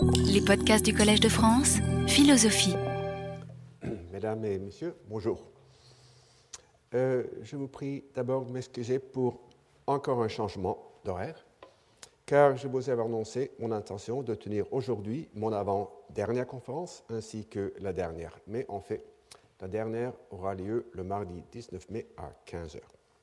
Les podcasts du Collège de France, philosophie. Mesdames et messieurs, bonjour. Je vous prie d'abord de m'excuser pour encore un changement d'horaire, car je vous avais annoncé mon intention de tenir aujourd'hui mon avant-dernière conférence ainsi que la dernière. Mais en fait, la dernière aura lieu le mardi 19 mai à 15h.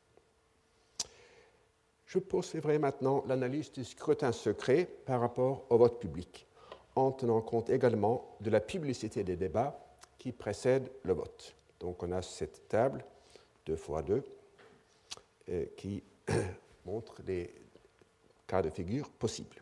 Je poursuivrai maintenant l'analyse du scrutin secret par rapport au vote public, en tenant compte également de la publicité des débats qui précèdent le vote. Donc on a cette table 2x2 qui montre les cas de figure possibles.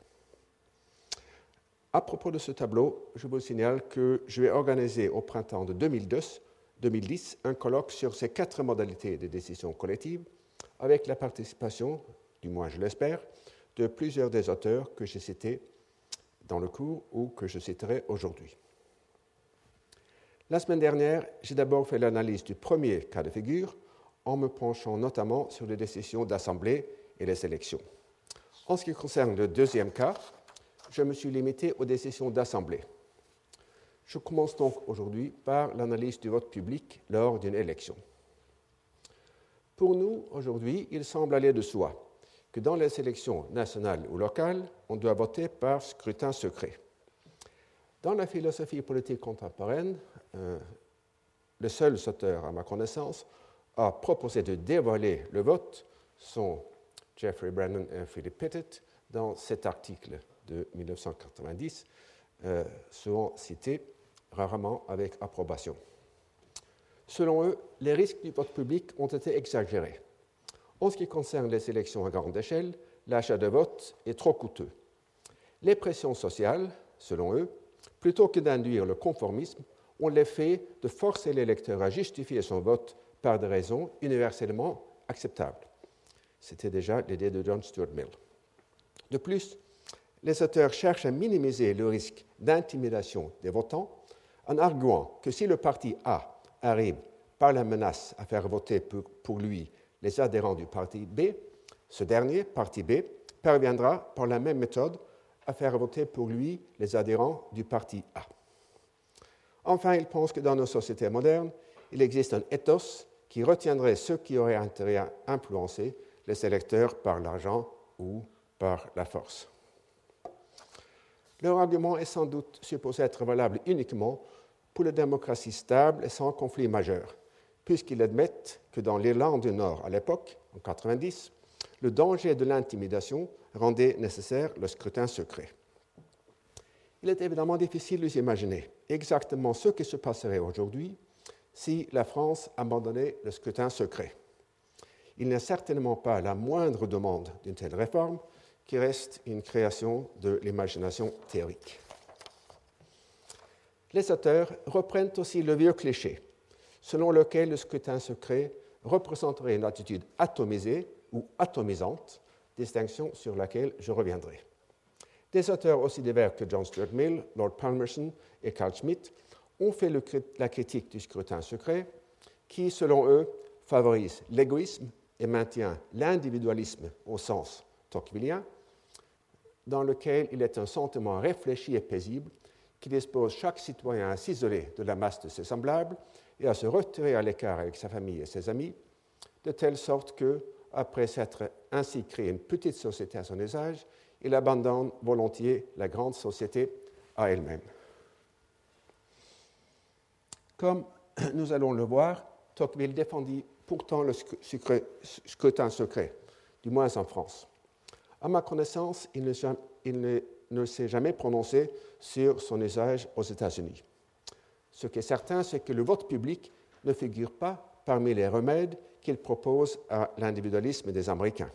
À propos de ce tableau, je vous signale que je vais organiser au printemps de 2010 un colloque sur ces 4 modalités de décision collective avec la participation, du moins je l'espère, de plusieurs des auteurs que j'ai cités dans le cours ou que je citerai aujourd'hui. La semaine dernière, j'ai d'abord fait l'analyse du premier cas de figure en me penchant notamment sur les décisions d'assemblée et les élections. En ce qui concerne le deuxième cas, je me suis limité aux décisions d'assemblée. Je commence donc aujourd'hui par l'analyse du vote public lors d'une élection. Pour nous, aujourd'hui, il semble aller de soi que dans les élections nationales ou locales, on doit voter par scrutin secret. Dans la philosophie politique contemporaine, les seuls auteurs, à ma connaissance, à proposer de dévoiler le vote sont Jeffrey Brennan et Philip Pettit dans cet article de 1990, souvent cité, rarement avec approbation. Selon eux, les risques du vote public ont été exagérés. En ce qui concerne les élections à grande échelle, l'achat de vote est trop coûteux. Les pressions sociales, selon eux, plutôt que d'induire le conformisme, ont l'effet de forcer l'électeur à justifier son vote par des raisons universellement acceptables. C'était déjà l'idée de John Stuart Mill. De plus, les auteurs cherchent à minimiser le risque d'intimidation des votants en arguant que si le parti A arrive par la menace à faire voter pour lui les adhérents du parti B, ce dernier, parti B, parviendra par la même méthode à faire voter pour lui les adhérents du parti A. Enfin, ils pensent que dans nos sociétés modernes, il existe un ethos qui retiendrait ceux qui auraient intérêt à influencer les électeurs par l'argent ou par la force. Leur argument est sans doute supposé être valable uniquement pour les démocraties stables et sans conflit majeur, puisqu'ils admettent que dans l'Irlande du Nord à l'époque, en 1990, le danger de l'intimidation rendait nécessaire le scrutin secret. Il est évidemment difficile de s'imaginer exactement ce qui se passerait aujourd'hui si la France abandonnait le scrutin secret. Il n'y a certainement pas la moindre demande d'une telle réforme qui reste une création de l'imagination théorique. Les auteurs reprennent aussi le vieux cliché selon lequel le scrutin secret représenterait une attitude atomisée ou atomisante, distinction sur laquelle je reviendrai. Des auteurs aussi divers que John Stuart Mill, Lord Palmerston et Carl Schmitt ont fait la critique du scrutin secret qui, selon eux, favorise l'égoïsme et maintient l'individualisme au sens tocquevillien, dans lequel il est un sentiment réfléchi et paisible qui dispose chaque citoyen à s'isoler de la masse de ses semblables et à se retirer à l'écart avec sa famille et ses amis, de telle sorte que, après s'être ainsi créé une petite société à son usage, il abandonne volontiers la grande société à elle-même. Comme nous allons le voir, Tocqueville défendit pourtant le scrutin secret, du moins en France. À ma connaissance, il ne s'est jamais prononcé sur son usage aux États-Unis. Ce qui est certain, c'est que le vote public ne figure pas parmi les remèdes qu'il propose à l'individualisme des Américains.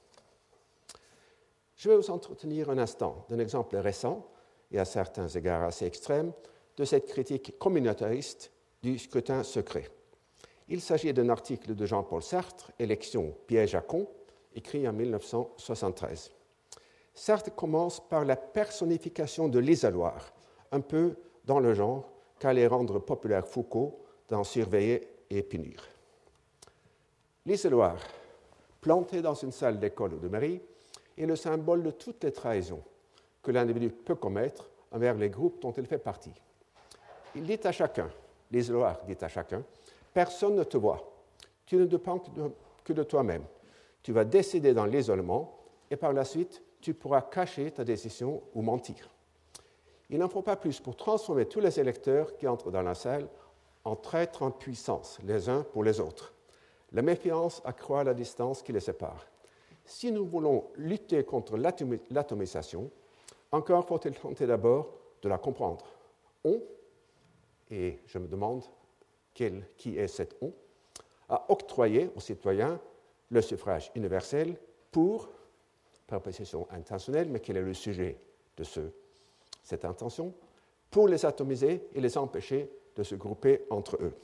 Je vais vous entretenir un instant d'un exemple récent, et à certains égards assez extrême, de cette critique communautariste du scrutin secret. Il s'agit d'un article de Jean-Paul Sartre, Élection, piège à con, écrit en 1973. Sartre commence par la personnification de l'isoloir, un peu dans le genre qu'allait rendre populaire Foucault dans Surveiller et punir. L'isoloir, planté dans une salle d'école ou de mairie, est le symbole de toutes les trahisons que l'individu peut commettre envers les groupes dont il fait partie. Il dit à chacun, l'isoloir dit à chacun, personne ne te voit, tu ne dépends que de toi-même. Tu vas décider dans l'isolement et par la suite, tu pourras cacher ta décision ou mentir. Il n'en faut pas plus pour transformer tous les électeurs qui entrent dans la salle en traîtres en puissance, les uns pour les autres. La méfiance accroît la distance qui les sépare. Si nous voulons lutter contre l'atomisation, encore faut-il tenter d'abord de la comprendre. On, et je me demande qui est cet on, a octroyé aux citoyens le suffrage universel par possession intentionnelle, mais quel est le sujet de cette intention, pour les atomiser et les empêcher de se grouper entre eux.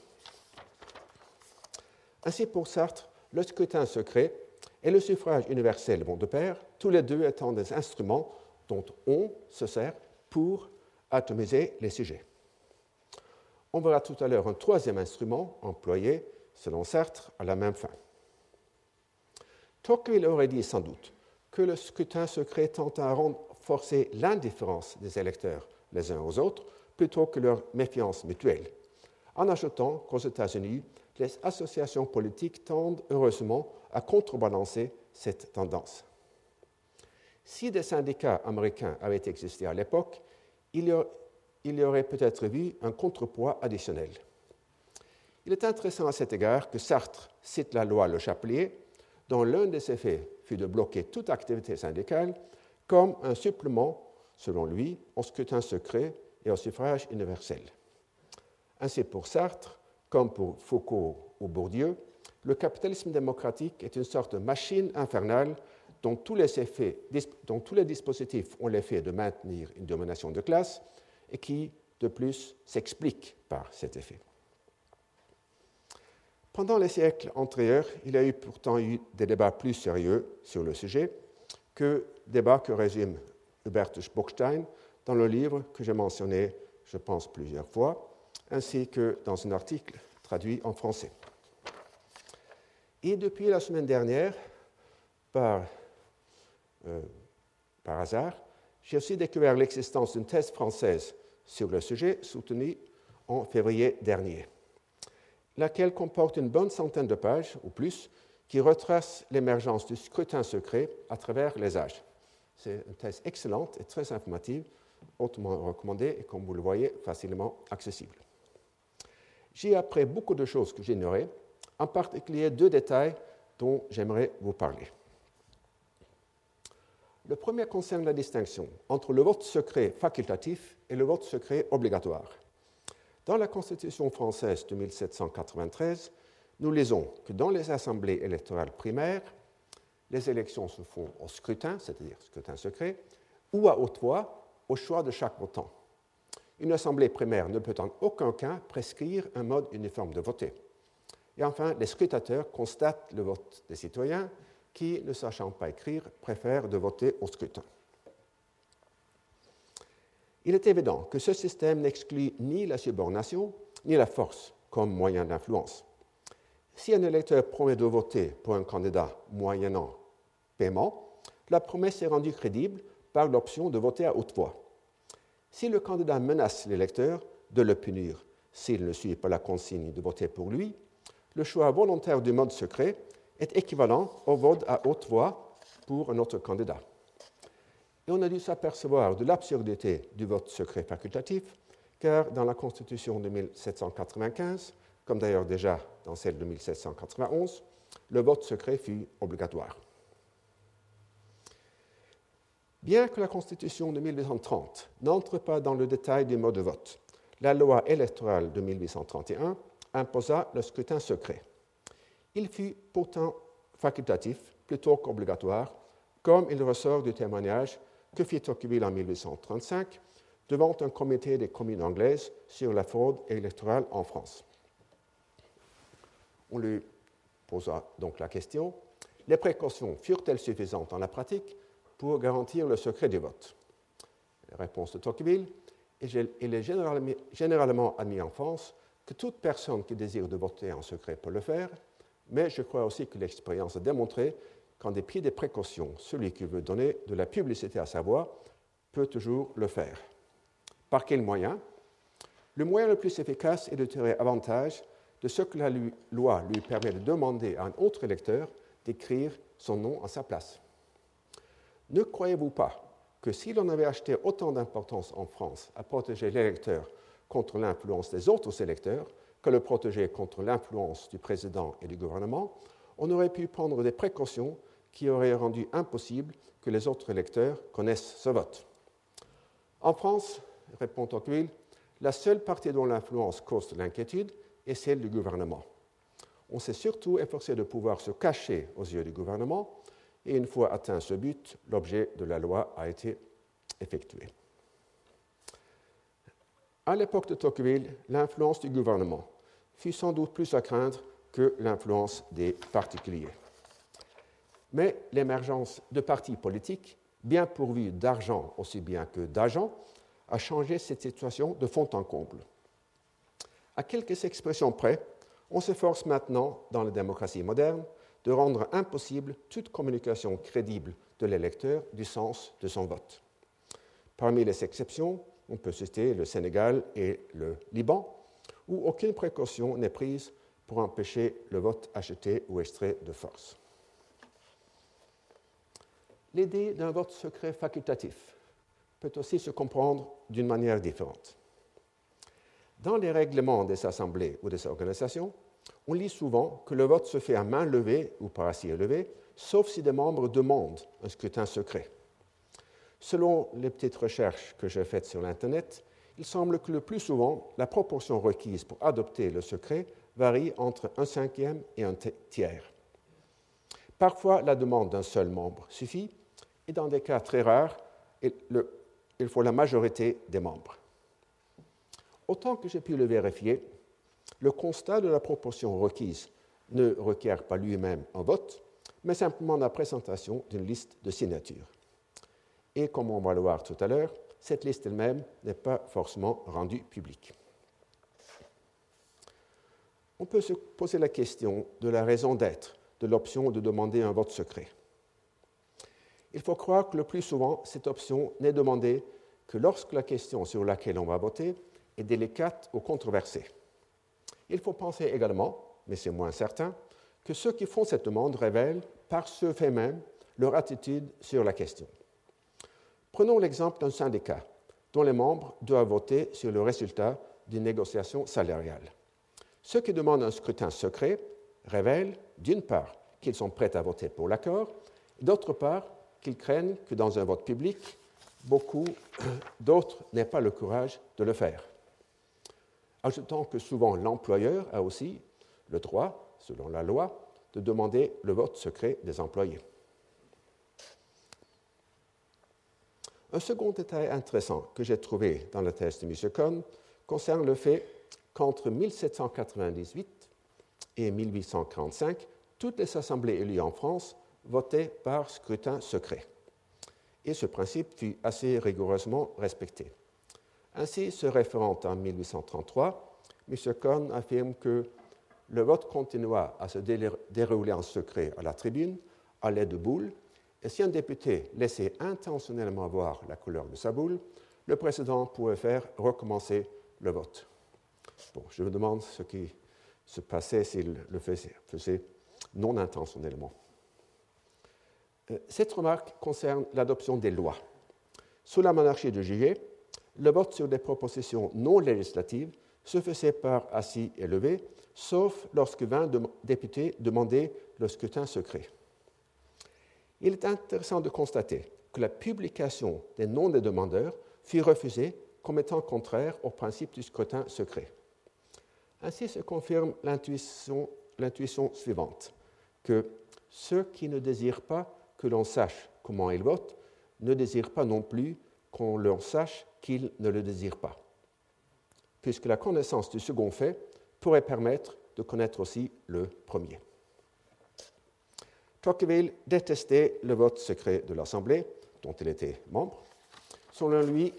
Ainsi, pour Sartre, le scrutin secret et le suffrage universel vont de pair, tous les deux étant des instruments dont on se sert pour atomiser les sujets. On verra tout à l'heure un troisième instrument employé, selon Sartre, à la même fin. Tocqueville aurait dit sans doute que le scrutin secret tend à renforcer l'indifférence des électeurs les uns aux autres plutôt que leur méfiance mutuelle, en ajoutant qu'aux États-Unis, les associations politiques tendent heureusement à contrebalancer cette tendance. Si des syndicats américains avaient existé à l'époque, il y aurait peut-être eu un contrepoids additionnel. Il est intéressant à cet égard que Sartre cite la loi Le Chapelier, dont l'un des effets fut de bloquer toute activité syndicale, comme un supplément, selon lui, au scrutin secret et au suffrage universel. Ainsi pour Sartre, comme pour Foucault ou Bourdieu, le capitalisme démocratique est une sorte de machine infernale dont tous les dispositifs ont l'effet de maintenir une domination de classe et qui, de plus, s'explique par cet effet. Pendant les siècles antérieurs, il y a pourtant eu des débats plus sérieux sur le sujet débats que résume Hubertus Bockstein dans le livre que j'ai mentionné, je pense, plusieurs fois, ainsi que dans un article traduit en français. Et depuis la semaine dernière, par hasard, j'ai aussi découvert l'existence d'une thèse française sur le sujet, soutenue en février dernier, laquelle comporte une bonne centaine de pages ou plus qui retrace l'émergence du scrutin secret à travers les âges. C'est une thèse excellente et très informative, hautement recommandée et, comme vous le voyez, facilement accessible. J'y ai appris beaucoup de choses que j'ignorais, en particulier 2 détails dont j'aimerais vous parler. Le premier concerne la distinction entre le vote secret facultatif et le vote secret obligatoire. Dans la Constitution française de 1793, nous lisons que dans les assemblées électorales primaires, les élections se font au scrutin, c'est-à-dire scrutin secret, ou à haute voix, au choix de chaque votant. Une assemblée primaire ne peut en aucun cas prescrire un mode uniforme de voter. Et enfin, les scrutateurs constatent le vote des citoyens qui, ne sachant pas écrire, préfèrent de voter au scrutin. Il est évident que ce système n'exclut ni la subordination ni la force comme moyen d'influence. Si un électeur promet de voter pour un candidat moyennant paiement, la promesse est rendue crédible par l'option de voter à haute voix. Si le candidat menace l'électeur de le punir s'il ne suit pas la consigne de voter pour lui, le choix volontaire du mode secret est équivalent au vote à haute voix pour un autre candidat. Et on a dû s'apercevoir de l'absurdité du vote secret facultatif, car dans la Constitution de 1795, comme d'ailleurs déjà dans celle de 1791, le vote secret fut obligatoire. Bien que la Constitution de 1830 n'entre pas dans le détail du mode de vote, la loi électorale de 1831 imposa le scrutin secret. Il fut pourtant facultatif plutôt qu'obligatoire, comme il ressort du témoignage que fit Tocqueville en 1835 devant un comité des communes anglaises sur la fraude électorale en France. On lui posa donc la question, les précautions furent-elles suffisantes en la pratique pour garantir le secret du vote? La réponse de Tocqueville, il est généralement admis en France que toute personne qui désire de voter en secret peut le faire, mais je crois aussi que l'expérience a démontré qu'en dépit des précautions, celui qui veut donner de la publicité à sa voix peut toujours le faire. Par quel moyen? Le moyen le plus efficace est de tirer avantage de ce que la loi lui permet de demander à un autre électeur d'écrire son nom à sa place. Ne croyez-vous pas que si l'on avait acheté autant d'importance en France à protéger l'électeur contre l'influence des autres électeurs que le protéger contre l'influence du président et du gouvernement, on aurait pu prendre des précautions qui auraient rendu impossible que les autres électeurs connaissent ce vote. En France, répond Tocqueville, la seule partie dont l'influence cause de l'inquiétude est celle du gouvernement. On s'est surtout efforcé de pouvoir se cacher aux yeux du gouvernement, et une fois atteint ce but, l'objet de la loi a été effectué. À l'époque de Tocqueville, l'influence du gouvernement fut sans doute plus à craindre que l'influence des particuliers. Mais l'émergence de partis politiques, bien pourvus d'argent aussi bien que d'agents, a changé cette situation de fond en comble. À quelques expressions près, on s'efforce maintenant, dans la démocratie moderne, de rendre impossible toute communication crédible de l'électeur du sens de son vote. Parmi les exceptions, on peut citer le Sénégal et le Liban, où aucune précaution n'est prise pour empêcher le vote acheté ou extrait de force. L'idée d'un vote secret facultatif peut aussi se comprendre d'une manière différente. Dans les règlements des assemblées ou des organisations, on lit souvent que le vote se fait à main levée ou par assis élevé, sauf si des membres demandent un scrutin secret. Selon les petites recherches que j'ai faites sur l'Internet, il semble que le plus souvent, la proportion requise pour adopter le secret varie entre 1/5 et 1/3. Parfois, la demande d'un seul membre suffit, et dans des cas très rares, il faut la majorité des membres. Autant que j'ai pu le vérifier, le constat de la proportion requise ne requiert pas lui-même un vote, mais simplement la présentation d'une liste de signatures. Et comme on va le voir tout à l'heure, cette liste elle-même n'est pas forcément rendue publique. On peut se poser la question de la raison d'être de l'option de demander un vote secret. Il faut croire que le plus souvent, cette option n'est demandée que lorsque la question sur laquelle on va voter est délicate ou controversée. Il faut penser également, mais c'est moins certain, que ceux qui font cette demande révèlent, par ce fait même, leur attitude sur la question. Prenons l'exemple d'un syndicat dont les membres doivent voter sur le résultat d'une négociation salariale. Ceux qui demandent un scrutin secret révèlent, d'une part, qu'ils sont prêts à voter pour l'accord, et d'autre part, qu'ils craignent que dans un vote public, beaucoup d'autres n'aient pas le courage de le faire. Ajoutant que souvent l'employeur a aussi le droit, selon la loi, de demander le vote secret des employés. Un second détail intéressant que j'ai trouvé dans la thèse de M. Cohn concerne le fait qu'entre 1798 et 1845, toutes les assemblées élues en France votaient par scrutin secret. Et ce principe fut assez rigoureusement respecté. Ainsi, se référant en 1833, M. Cohn affirme que le vote continua à se dérouler en secret à la tribune, à l'aide de boules, et si un député laissait intentionnellement voir la couleur de sa boule, le président pouvait faire recommencer le vote. Bon, je me demande ce qui se passait s'il le faisait non intentionnellement. Cette remarque concerne l'adoption des lois. Sous la monarchie de Juillet, le vote sur des propositions non législatives se faisait par assis et levé, sauf lorsque 20 députés demandaient le scrutin secret. Il est intéressant de constater que la publication des noms des demandeurs fut refusée comme étant contraire au principe du scrutin secret. Ainsi se confirme l'intuition suivante, que ceux qui ne désirent pas que l'on sache comment ils votent ne désirent pas non plus qu'on leur sache qu'ils ne le désirent pas, puisque la connaissance du second fait pourrait permettre de connaître aussi le premier. Tocqueville détestait le vote secret de l'Assemblée, dont il était membre. Selon lui,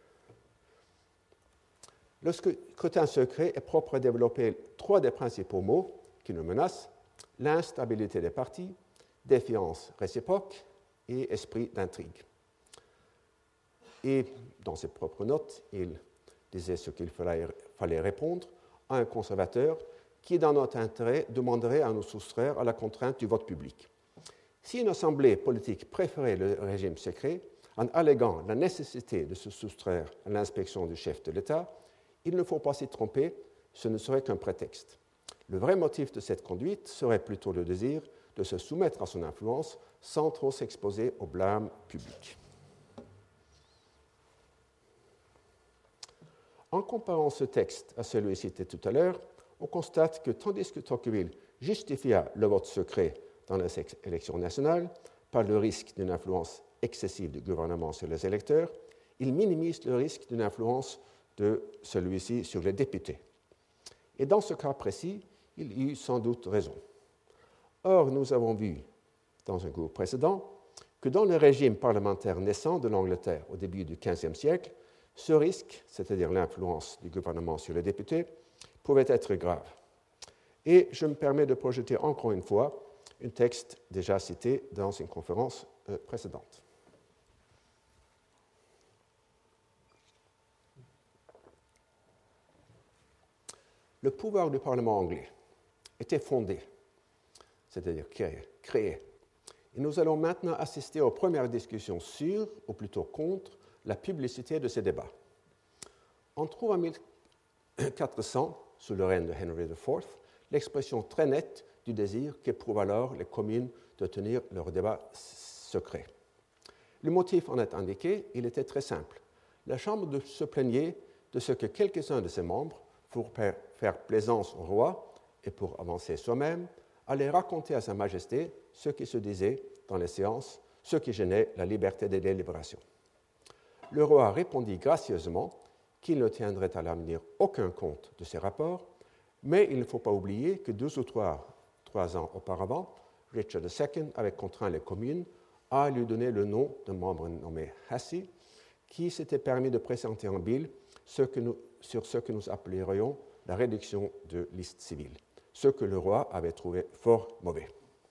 le scrutin secret est propre à développer trois des principaux maux qui nous menacent: l'instabilité des partis, défiance réciproque et esprit d'intrigue. Et dans ses propres notes, il disait ce qu'il fallait répondre à un conservateur qui, dans notre intérêt, demanderait à nous soustraire à la contrainte du vote public. Si une assemblée politique préférait le régime secret, en alléguant la nécessité de se soustraire à l'inspection du chef de l'État, il ne faut pas s'y tromper, ce ne serait qu'un prétexte. Le vrai motif de cette conduite serait plutôt le désir de se soumettre à son influence sans trop s'exposer au blâme public. En comparant ce texte à celui cité tout à l'heure, on constate que tandis que Tocqueville justifia le vote secret dans les élections nationales par le risque d'une influence excessive du gouvernement sur les électeurs, il minimise le risque d'une influence de celui-ci sur les députés. Et dans ce cas précis, il eut sans doute raison. Or, nous avons vu dans un cours précédent que dans le régime parlementaire naissant de l'Angleterre au début du XVe siècle, ce risque, c'est-à-dire l'influence du gouvernement sur les députés, pouvait être grave. Et je me permets de projeter encore une fois un texte déjà cité dans une conférence précédente. Le pouvoir du Parlement anglais était fondé, c'est-à-dire créé. Et nous allons maintenant assister aux premières discussions sur, ou plutôt contre, la publicité de ces débats. On trouve en 1400, sous le règne de Henry IV, l'expression très nette du désir qu'éprouvent alors les communes de tenir leurs débats secrets. Le motif en est indiqué, il était très simple. La Chambre se plaignait de ce que quelques-uns de ses membres, pour faire plaisance au roi et pour avancer soi-même, allaient raconter à Sa Majesté ce qui se disait dans les séances, ce qui gênait la liberté des délibérations. Le roi répondit gracieusement qu'il ne tiendrait à l'avenir aucun compte de ces rapports, mais il ne faut pas oublier que 2 ou 3 ans auparavant, Richard II avait contraint les communes à lui donner le nom d'un membre nommé Hussey, qui s'était permis de présenter en bill sur ce que nous appellerions la réduction de liste civile, ce que le roi avait trouvé fort mauvais.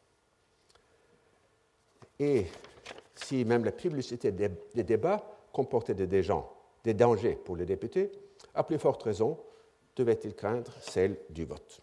Et si même la publicité des débats comportait des dangers pour les députés, à plus forte raison devait-il craindre celle du vote.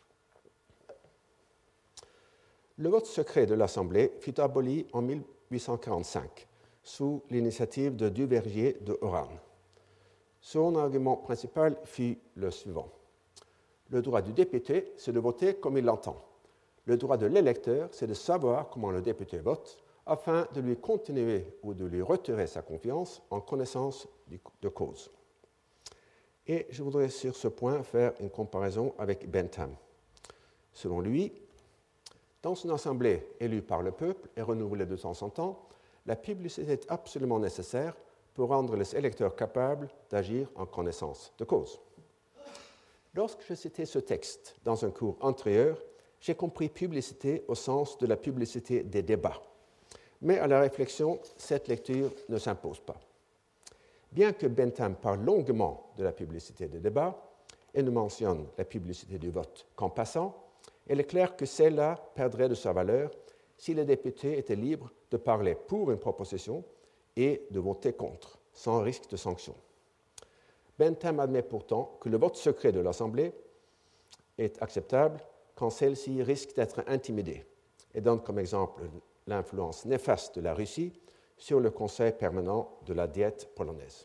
Le vote secret de l'Assemblée fut aboli en 1845 sous l'initiative de Duvergier de Oran. Son argument principal fut le suivant. Le droit du député, c'est de voter comme il l'entend. Le droit de l'électeur, c'est de savoir comment le député vote afin de lui continuer ou de lui retirer sa confiance en connaissance de cause. Et je voudrais sur ce point faire une comparaison avec Bentham. Selon lui, dans une assemblée élue par le peuple et renouvelée de temps en temps, la publicité est absolument nécessaire pour rendre les électeurs capables d'agir en connaissance de cause. Lorsque je citais ce texte dans un cours antérieur, j'ai compris publicité au sens de la publicité des débats. Mais à la réflexion, cette lecture ne s'impose pas. Bien que Bentham parle longuement de la publicité des débats et ne mentionne la publicité du vote qu'en passant, il est clair que celle-là perdrait de sa valeur si les députés étaient libres de parler pour une proposition et de voter contre, sans risque de sanction. Bentham admet pourtant que le vote secret de l'Assemblée est acceptable quand celle-ci risque d'être intimidée et donne comme exemple l'influence néfaste de la Russie sur le Conseil permanent de la Diète polonaise.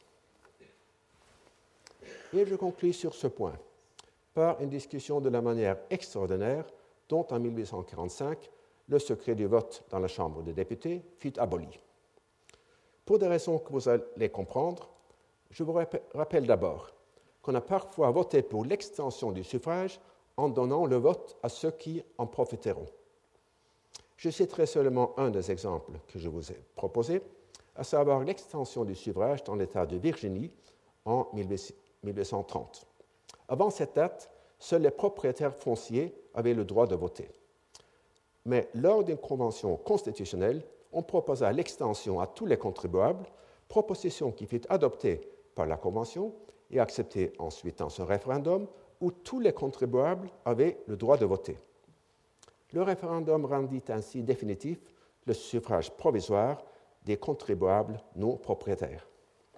Et je conclus sur ce point par une discussion de la manière extraordinaire dont en 1845 le secret du vote dans la Chambre des députés fut aboli. Pour des raisons que vous allez comprendre, je vous rappelle d'abord qu'on a parfois voté pour l'extension du suffrage en donnant le vote à ceux qui en profiteront. Je citerai seulement un des exemples que je vous ai proposés, à savoir l'extension du suffrage dans l'État de Virginie en 1830. Avant cette date, seuls les propriétaires fonciers avaient le droit de voter. Mais lors d'une convention constitutionnelle, on proposa l'extension à tous les contribuables, proposition qui fut adoptée par la Convention et acceptée ensuite dans un référendum où tous les contribuables avaient le droit de voter. Le référendum rendit ainsi définitif le suffrage provisoire des contribuables non propriétaires.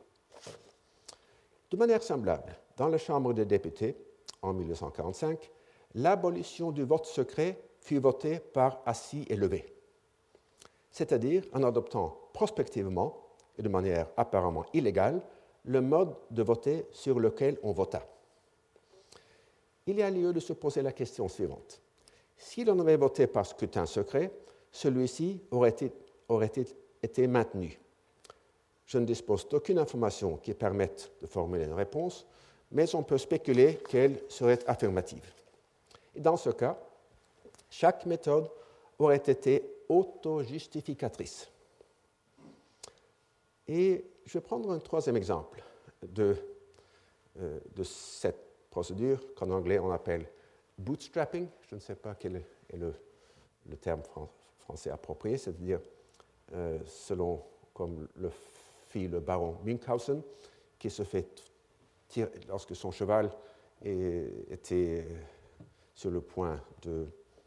De manière semblable, dans la Chambre des députés, en 1945, l'abolition du vote secret fut votée par assis et levé, c'est-à-dire en adoptant prospectivement et de manière apparemment illégale le mode de voter sur lequel on vota. Il y a lieu de se poser la question suivante. Si l'on avait voté par scrutin secret, celui-ci aurait été maintenu. Je ne dispose d'aucune information qui permette de formuler une réponse, mais on peut spéculer qu'elle serait affirmative. Et dans ce cas, chaque méthode aurait été auto-justificatrice. Et je vais prendre un troisième exemple de cette procédure qu'en anglais on appelle bootstrapping. Je ne sais pas quel est le terme français approprié, c'est-à-dire selon comme le fit le baron Münchhausen, qui se fait tirer lorsque son cheval était sur le point de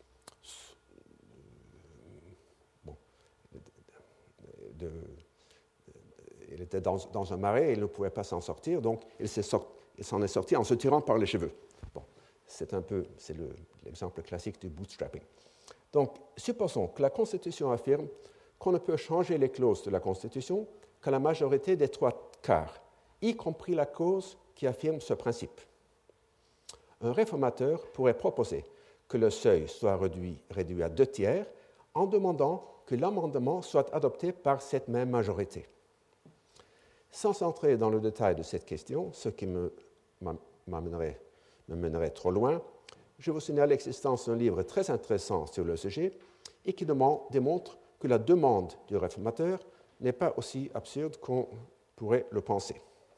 il était dans un marais et il ne pouvait pas s'en sortir, donc il s'en est sorti en se tirant par les cheveux. Bon, c'est l'exemple classique du bootstrapping. Donc, supposons que la Constitution affirme qu'on ne peut changer les clauses de la Constitution qu'à la majorité des 3/4, y compris la cause qui affirme ce principe. Un réformateur pourrait proposer que le seuil soit réduit à 2/3 en demandant que l'amendement soit adopté par cette même majorité. Sans entrer dans le détail de cette question, ce qui me mènerait trop loin, je vous signale l'existence d'un livre très intéressant sur le sujet et qui démontre que la demande du réformateur n'est pas aussi absurde qu'on pourrait le penser.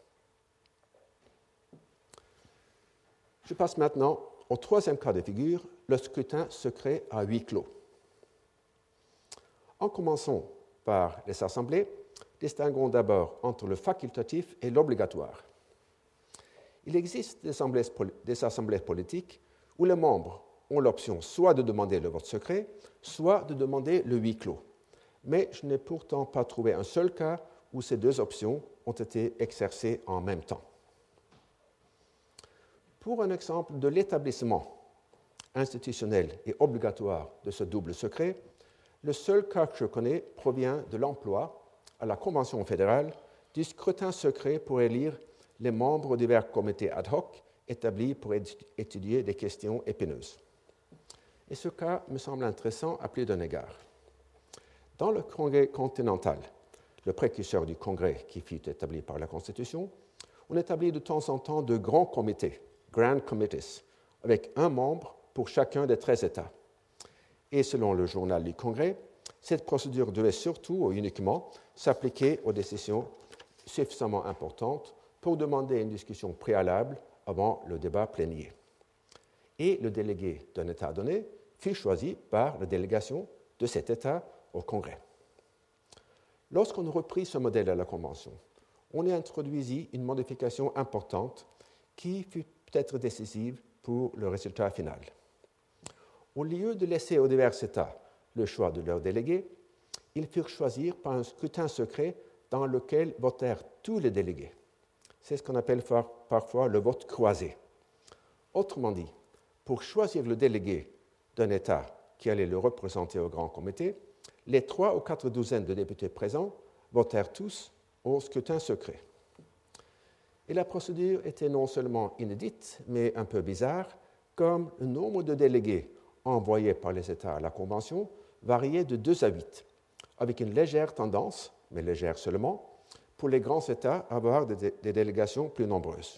Je passe maintenant au troisième cas de figure, le scrutin secret à huis clos. En commençant par les assemblées, distinguons d'abord entre le facultatif et l'obligatoire. Il existe des assemblées politiques où les membres ont l'option soit de demander le vote secret, soit de demander le huis clos. Mais je n'ai pourtant pas trouvé un seul cas où ces deux options ont été exercées en même temps. Pour un exemple de l'établissement institutionnel et obligatoire de ce double secret, le seul cas que je connais provient de l'emploi, à la Convention fédérale, du scrutin secret pour élire les membres de divers comités ad hoc établis pour étudier des questions épineuses. Et ce cas me semble intéressant à plus d'un égard. Dans le Congrès continental, le précurseur du Congrès qui fut établi par la Constitution, on établit de temps en temps de grands comités, Grand Committees, avec un membre pour chacun des 13 États. Et selon le journal du Congrès, cette procédure devait surtout ou uniquement s'appliquer aux décisions suffisamment importantes pour demander une discussion préalable avant le débat plénier. Et le délégué d'un État donné fut choisi par la délégation de cet État au Congrès. Lorsqu'on reprit ce modèle à la Convention, on y introduisit une modification importante qui fut peut-être décisive pour le résultat final. Au lieu de laisser aux divers États le choix de leurs délégués, ils furent choisis par un scrutin secret dans lequel votèrent tous les délégués. C'est ce qu'on appelle parfois le vote croisé. Autrement dit, pour choisir le délégué d'un État qui allait le représenter au Grand Comité, les 3 ou 4 douzaines de députés présents votèrent tous au scrutin secret. Et la procédure était non seulement inédite, mais un peu bizarre, comme le nombre de délégués envoyés par les États à la Convention variait de 2 à 8, avec une légère tendance, mais légère seulement, pour les grands États à avoir des délégations plus nombreuses.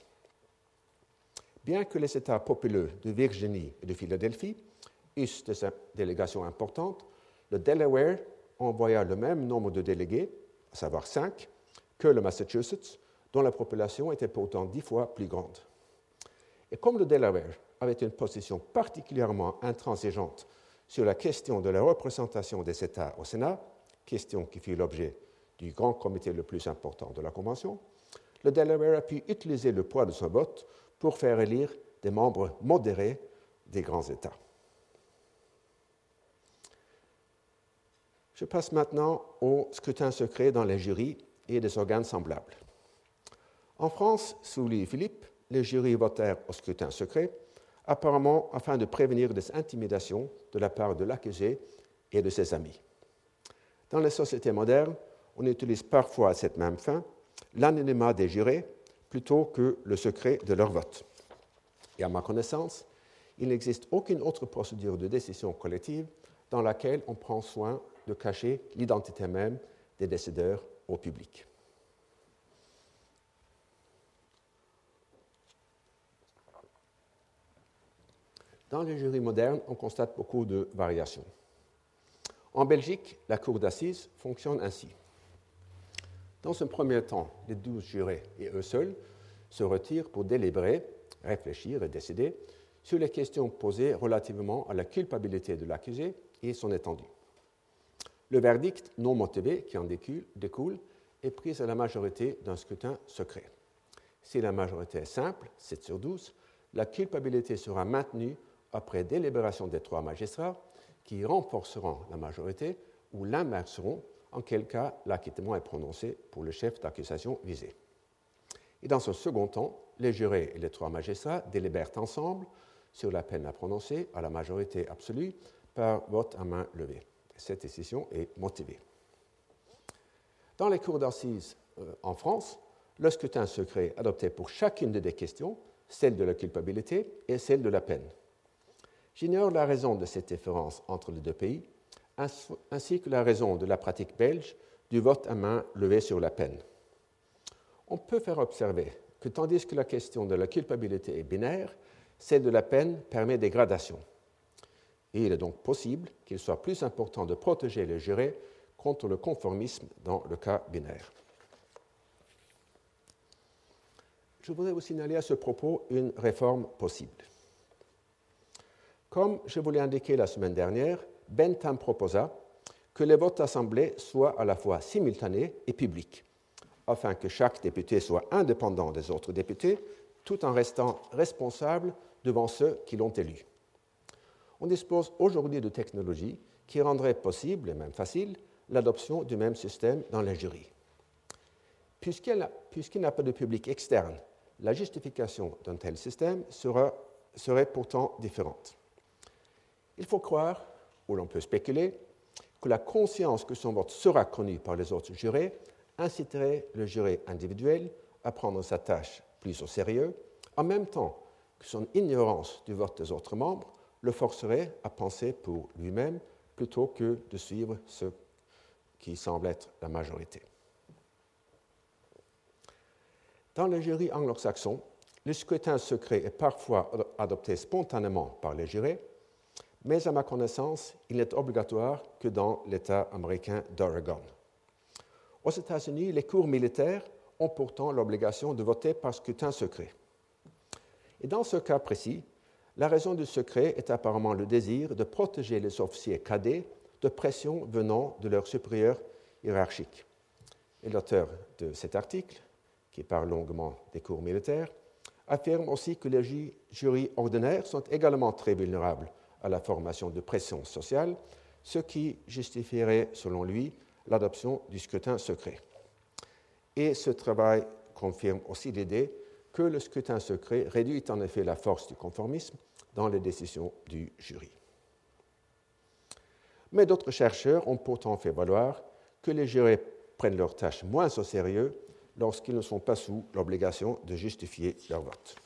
Bien que les États populeux de Virginie et de Philadelphie eussent des délégations importantes, le Delaware envoya le même nombre de délégués, à savoir 5, que le Massachusetts, dont la population était pourtant 10 fois plus grande. Et comme le Delaware avait une position particulièrement intransigeante sur la question de la représentation des États au Sénat, question qui fut l'objet du grand comité le plus important de la Convention, le Delaware a pu utiliser le poids de son vote pour faire élire des membres modérés des grands États. Je passe maintenant au scrutin secret dans les jurys et des organes semblables. En France, sous Louis-Philippe, les jurys votèrent au scrutin secret, apparemment afin de prévenir des intimidations de la part de l'accusé et de ses amis. Dans les sociétés modernes, on utilise parfois à cette même fin l'anonymat des jurés plutôt que le secret de leur vote. Et à ma connaissance, il n'existe aucune autre procédure de décision collective dans laquelle on prend soin de cacher l'identité même des décideurs au public. Dans les jurys modernes, on constate beaucoup de variations. En Belgique, la cour d'assises fonctionne ainsi. Dans un premier temps, les 12 jurés et eux seuls se retirent pour délibérer, réfléchir et décider sur les questions posées relativement à la culpabilité de l'accusé et son étendue. Le verdict non motivé qui en découle est pris à la majorité d'un scrutin secret. Si la majorité est simple, 7 sur 12, la culpabilité sera maintenue après délibération des 3 magistrats qui renforceront la majorité ou l'inverseront, en quel cas l'acquittement est prononcé pour le chef d'accusation visé. Et dans ce second temps, les jurés et les 3 magistrats délibèrent ensemble sur la peine à prononcer à la majorité absolue par vote à main levée. Cette décision est motivée. Dans les cours d'assises en France, le scrutin secret est adopté pour chacune des questions, celle de la culpabilité et celle de la peine. J'ignore la raison de cette différence entre les deux pays, ainsi que la raison de la pratique belge du vote à main levée sur la peine. On peut faire observer que tandis que la question de la culpabilité est binaire, celle de la peine permet des gradations. Et il est donc possible qu'il soit plus important de protéger les jurés contre le conformisme dans le cas binaire. Je voudrais vous signaler à ce propos une réforme possible. Comme je vous l'ai indiqué la semaine dernière, Bentham proposa que les votes assemblés soient à la fois simultanés et publics, afin que chaque député soit indépendant des autres députés, tout en restant responsable devant ceux qui l'ont élu. On dispose aujourd'hui de technologies qui rendraient possible, et même facile, l'adoption du même système dans les jurys. Puisqu'il n'a pas de public externe, la justification d'un tel système serait pourtant différente. Il faut croire, ou l'on peut spéculer, que la conscience que son vote sera connu par les autres jurés inciterait le juré individuel à prendre sa tâche plus au sérieux, en même temps que son ignorance du vote des autres membres le forcerait à penser pour lui-même plutôt que de suivre ce qui semble être la majorité. Dans les jurys anglo-saxons, le scrutin secret est parfois adopté spontanément par les jurés, mais à ma connaissance, il n'est obligatoire que dans l'État américain d'Oregon. Aux États-Unis, les cours militaires ont pourtant l'obligation de voter par scrutin secret. Et dans ce cas précis, la raison du secret est apparemment le désir de protéger les officiers cadets de pression venant de leurs supérieurs hiérarchiques. Et l'auteur de cet article, qui parle longuement des cours militaires, affirme aussi que les jurys ordinaires sont également très vulnérables à la formation de pression sociale, ce qui justifierait, selon lui, l'adoption du scrutin secret. Et ce travail confirme aussi l'idée que le scrutin secret réduit en effet la force du conformisme dans les décisions du jury. Mais d'autres chercheurs ont pourtant fait valoir que les jurés prennent leurs tâches moins au sérieux lorsqu'ils ne sont pas sous l'obligation de justifier leur vote.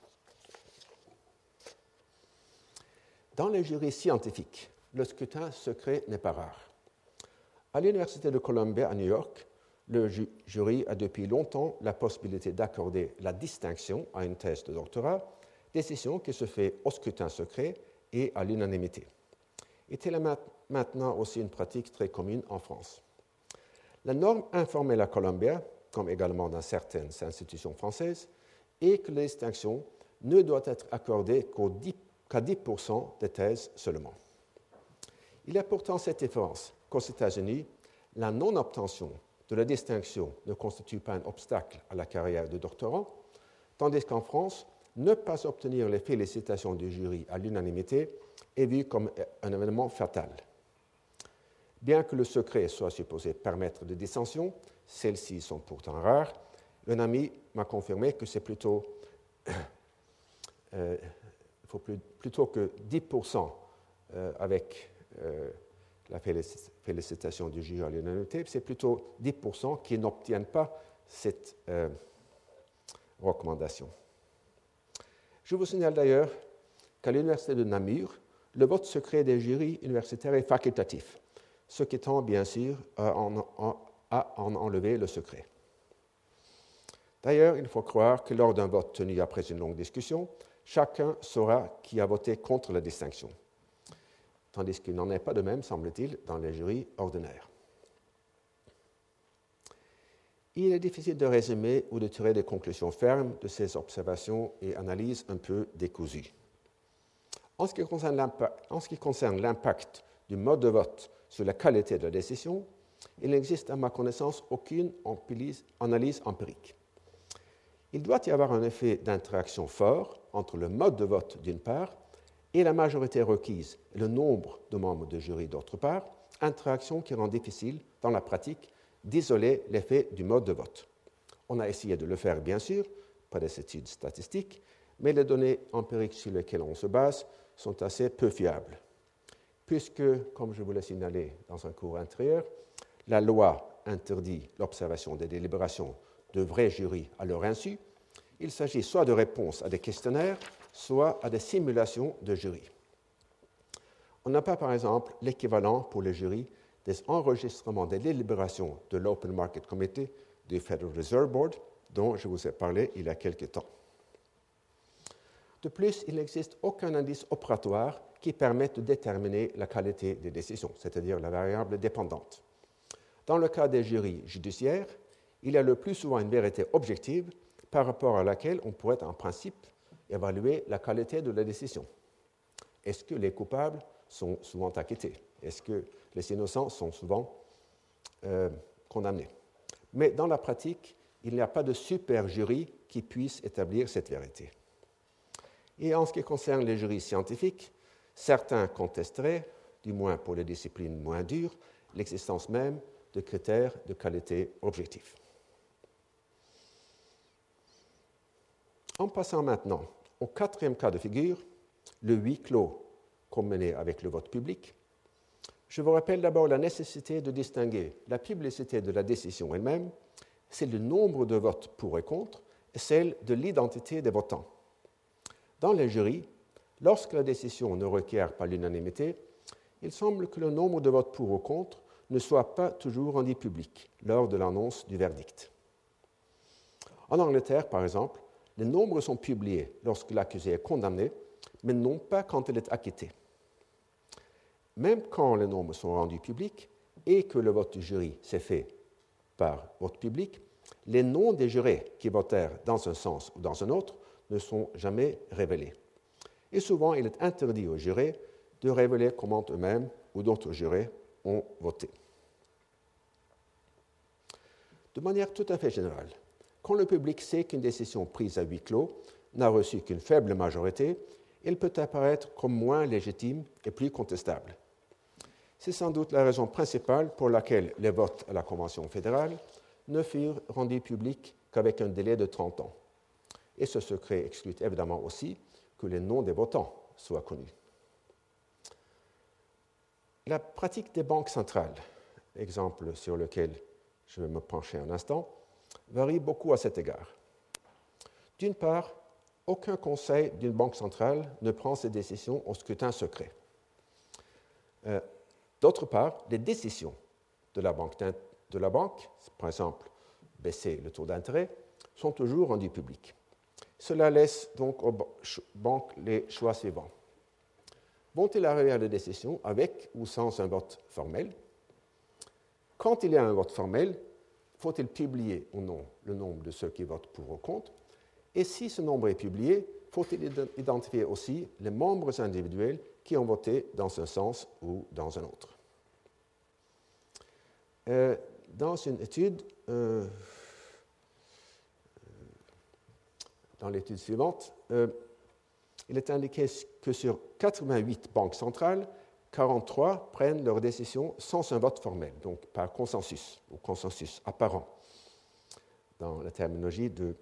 Dans les jurys scientifiques, le scrutin secret n'est pas rare. À l'Université de Columbia à New York, le jury a depuis longtemps la possibilité d'accorder la distinction à une thèse de doctorat, décision qui se fait au scrutin secret et à l'unanimité. Et c'est maintenant aussi une pratique très commune en France. La norme informelle à Columbia, comme également dans certaines institutions françaises, est que la distinction ne doit être accordée qu'à 10% des thèses seulement. Il y a pourtant cette différence qu'aux États-Unis, la non-obtention de la distinction ne constitue pas un obstacle à la carrière de doctorant, tandis qu'en France, ne pas obtenir les félicitations du jury à l'unanimité est vu comme un événement fatal. Bien que le secret soit supposé permettre des dissensions, celles-ci sont pourtant rares, un ami m'a confirmé que c'est plutôt, plutôt que 10% avec la félicitation du jury à l'unanimité, c'est plutôt 10% qui n'obtiennent pas cette recommandation. Je vous signale d'ailleurs qu'à l'Université de Namur, le vote secret des jurys universitaires est facultatif, ce qui tend bien sûr à en enlever le secret. D'ailleurs, il faut croire que lors d'un vote tenu après une longue discussion, chacun saura qui a voté contre la distinction, tandis qu'il n'en est pas de même, semble-t-il, dans les jurys ordinaires. Il est difficile de résumer ou de tirer des conclusions fermes de ces observations et analyses un peu décousues. En ce qui concerne l'impact du mode de vote sur la qualité de la décision, il n'existe à ma connaissance aucune analyse empirique. Il doit y avoir un effet d'interaction fort entre le mode de vote d'une part et la majorité requise et le nombre de membres de jury d'autre part, interaction qui rend difficile, dans la pratique, d'isoler l'effet du mode de vote. On a essayé de le faire, bien sûr, pas des études statistiques, mais les données empiriques sur lesquelles on se base sont assez peu fiables, puisque, comme je vous l'ai signalé dans un cours antérieur, la loi interdit l'observation des délibérations de vrais jurys à leur insu. Il s'agit soit de réponses à des questionnaires, soit à des simulations de jury. On n'a pas, par exemple, l'équivalent pour les jurys des enregistrements des délibérations de l'Open Market Committee du Federal Reserve Board, dont je vous ai parlé il y a quelque temps. De plus, il n'existe aucun indice opératoire qui permette de déterminer la qualité des décisions, c'est-à-dire la variable dépendante. Dans le cas des jurys judiciaires, il y a le plus souvent une vérité objective par rapport à laquelle on pourrait en principe évaluer la qualité de la décision. Est-ce que les coupables sont souvent acquittés? Est-ce que les innocents sont souvent condamnés? Mais dans la pratique, il n'y a pas de super jury qui puisse établir cette vérité. Et en ce qui concerne les jurys scientifiques, certains contesteraient, du moins pour les disciplines moins dures, l'existence même de critères de qualité objectifs. En passant maintenant au quatrième cas de figure, le huis clos combiné avec le vote public, je vous rappelle d'abord la nécessité de distinguer la publicité de la décision elle-même, celle du nombre de votes pour et contre, et celle de l'identité des votants. Dans les jurys, lorsque la décision ne requiert pas l'unanimité, il semble que le nombre de votes pour ou contre ne soit pas toujours rendu public lors de l'annonce du verdict. En Angleterre, par exemple, les nombres sont publiés lorsque l'accusé est condamné, mais non pas quand il est acquitté. Même quand les nombres sont rendus publics et que le vote du jury s'est fait par vote public, les noms des jurés qui votèrent dans un sens ou dans un autre ne sont jamais révélés. Et souvent, il est interdit aux jurés de révéler comment eux-mêmes ou d'autres jurés ont voté. De manière tout à fait générale, quand le public sait qu'une décision prise à huis clos n'a reçu qu'une faible majorité, elle peut apparaître comme moins légitime et plus contestable. C'est sans doute la raison principale pour laquelle les votes à la Convention fédérale ne furent rendus publics qu'avec un délai de 30 ans. Et ce secret exclut évidemment aussi que les noms des votants soient connus. La pratique des banques centrales, exemple sur lequel je vais me pencher un instant, varie beaucoup à cet égard. D'une part, aucun conseil d'une banque centrale ne prend ses décisions au scrutin secret. D'autre part, les décisions de la banque, par exemple baisser le taux d'intérêt, sont toujours rendues publiques. Cela laisse donc aux banques les choix suivants. Vont-ils arriver à la décision avec ou sans un vote formel? Quand il y a un vote formel, faut-il publier ou non le nombre de ceux qui votent pour ou contre? Et si ce nombre est publié, faut-il identifier aussi les membres individuels qui ont voté dans un sens ou dans un autre? Dans une étude, dans l'étude suivante, il est indiqué que sur 88 banques centrales, 43 prennent leurs décisions sans un vote formel, donc par consensus ou consensus apparent. dans la terminologie de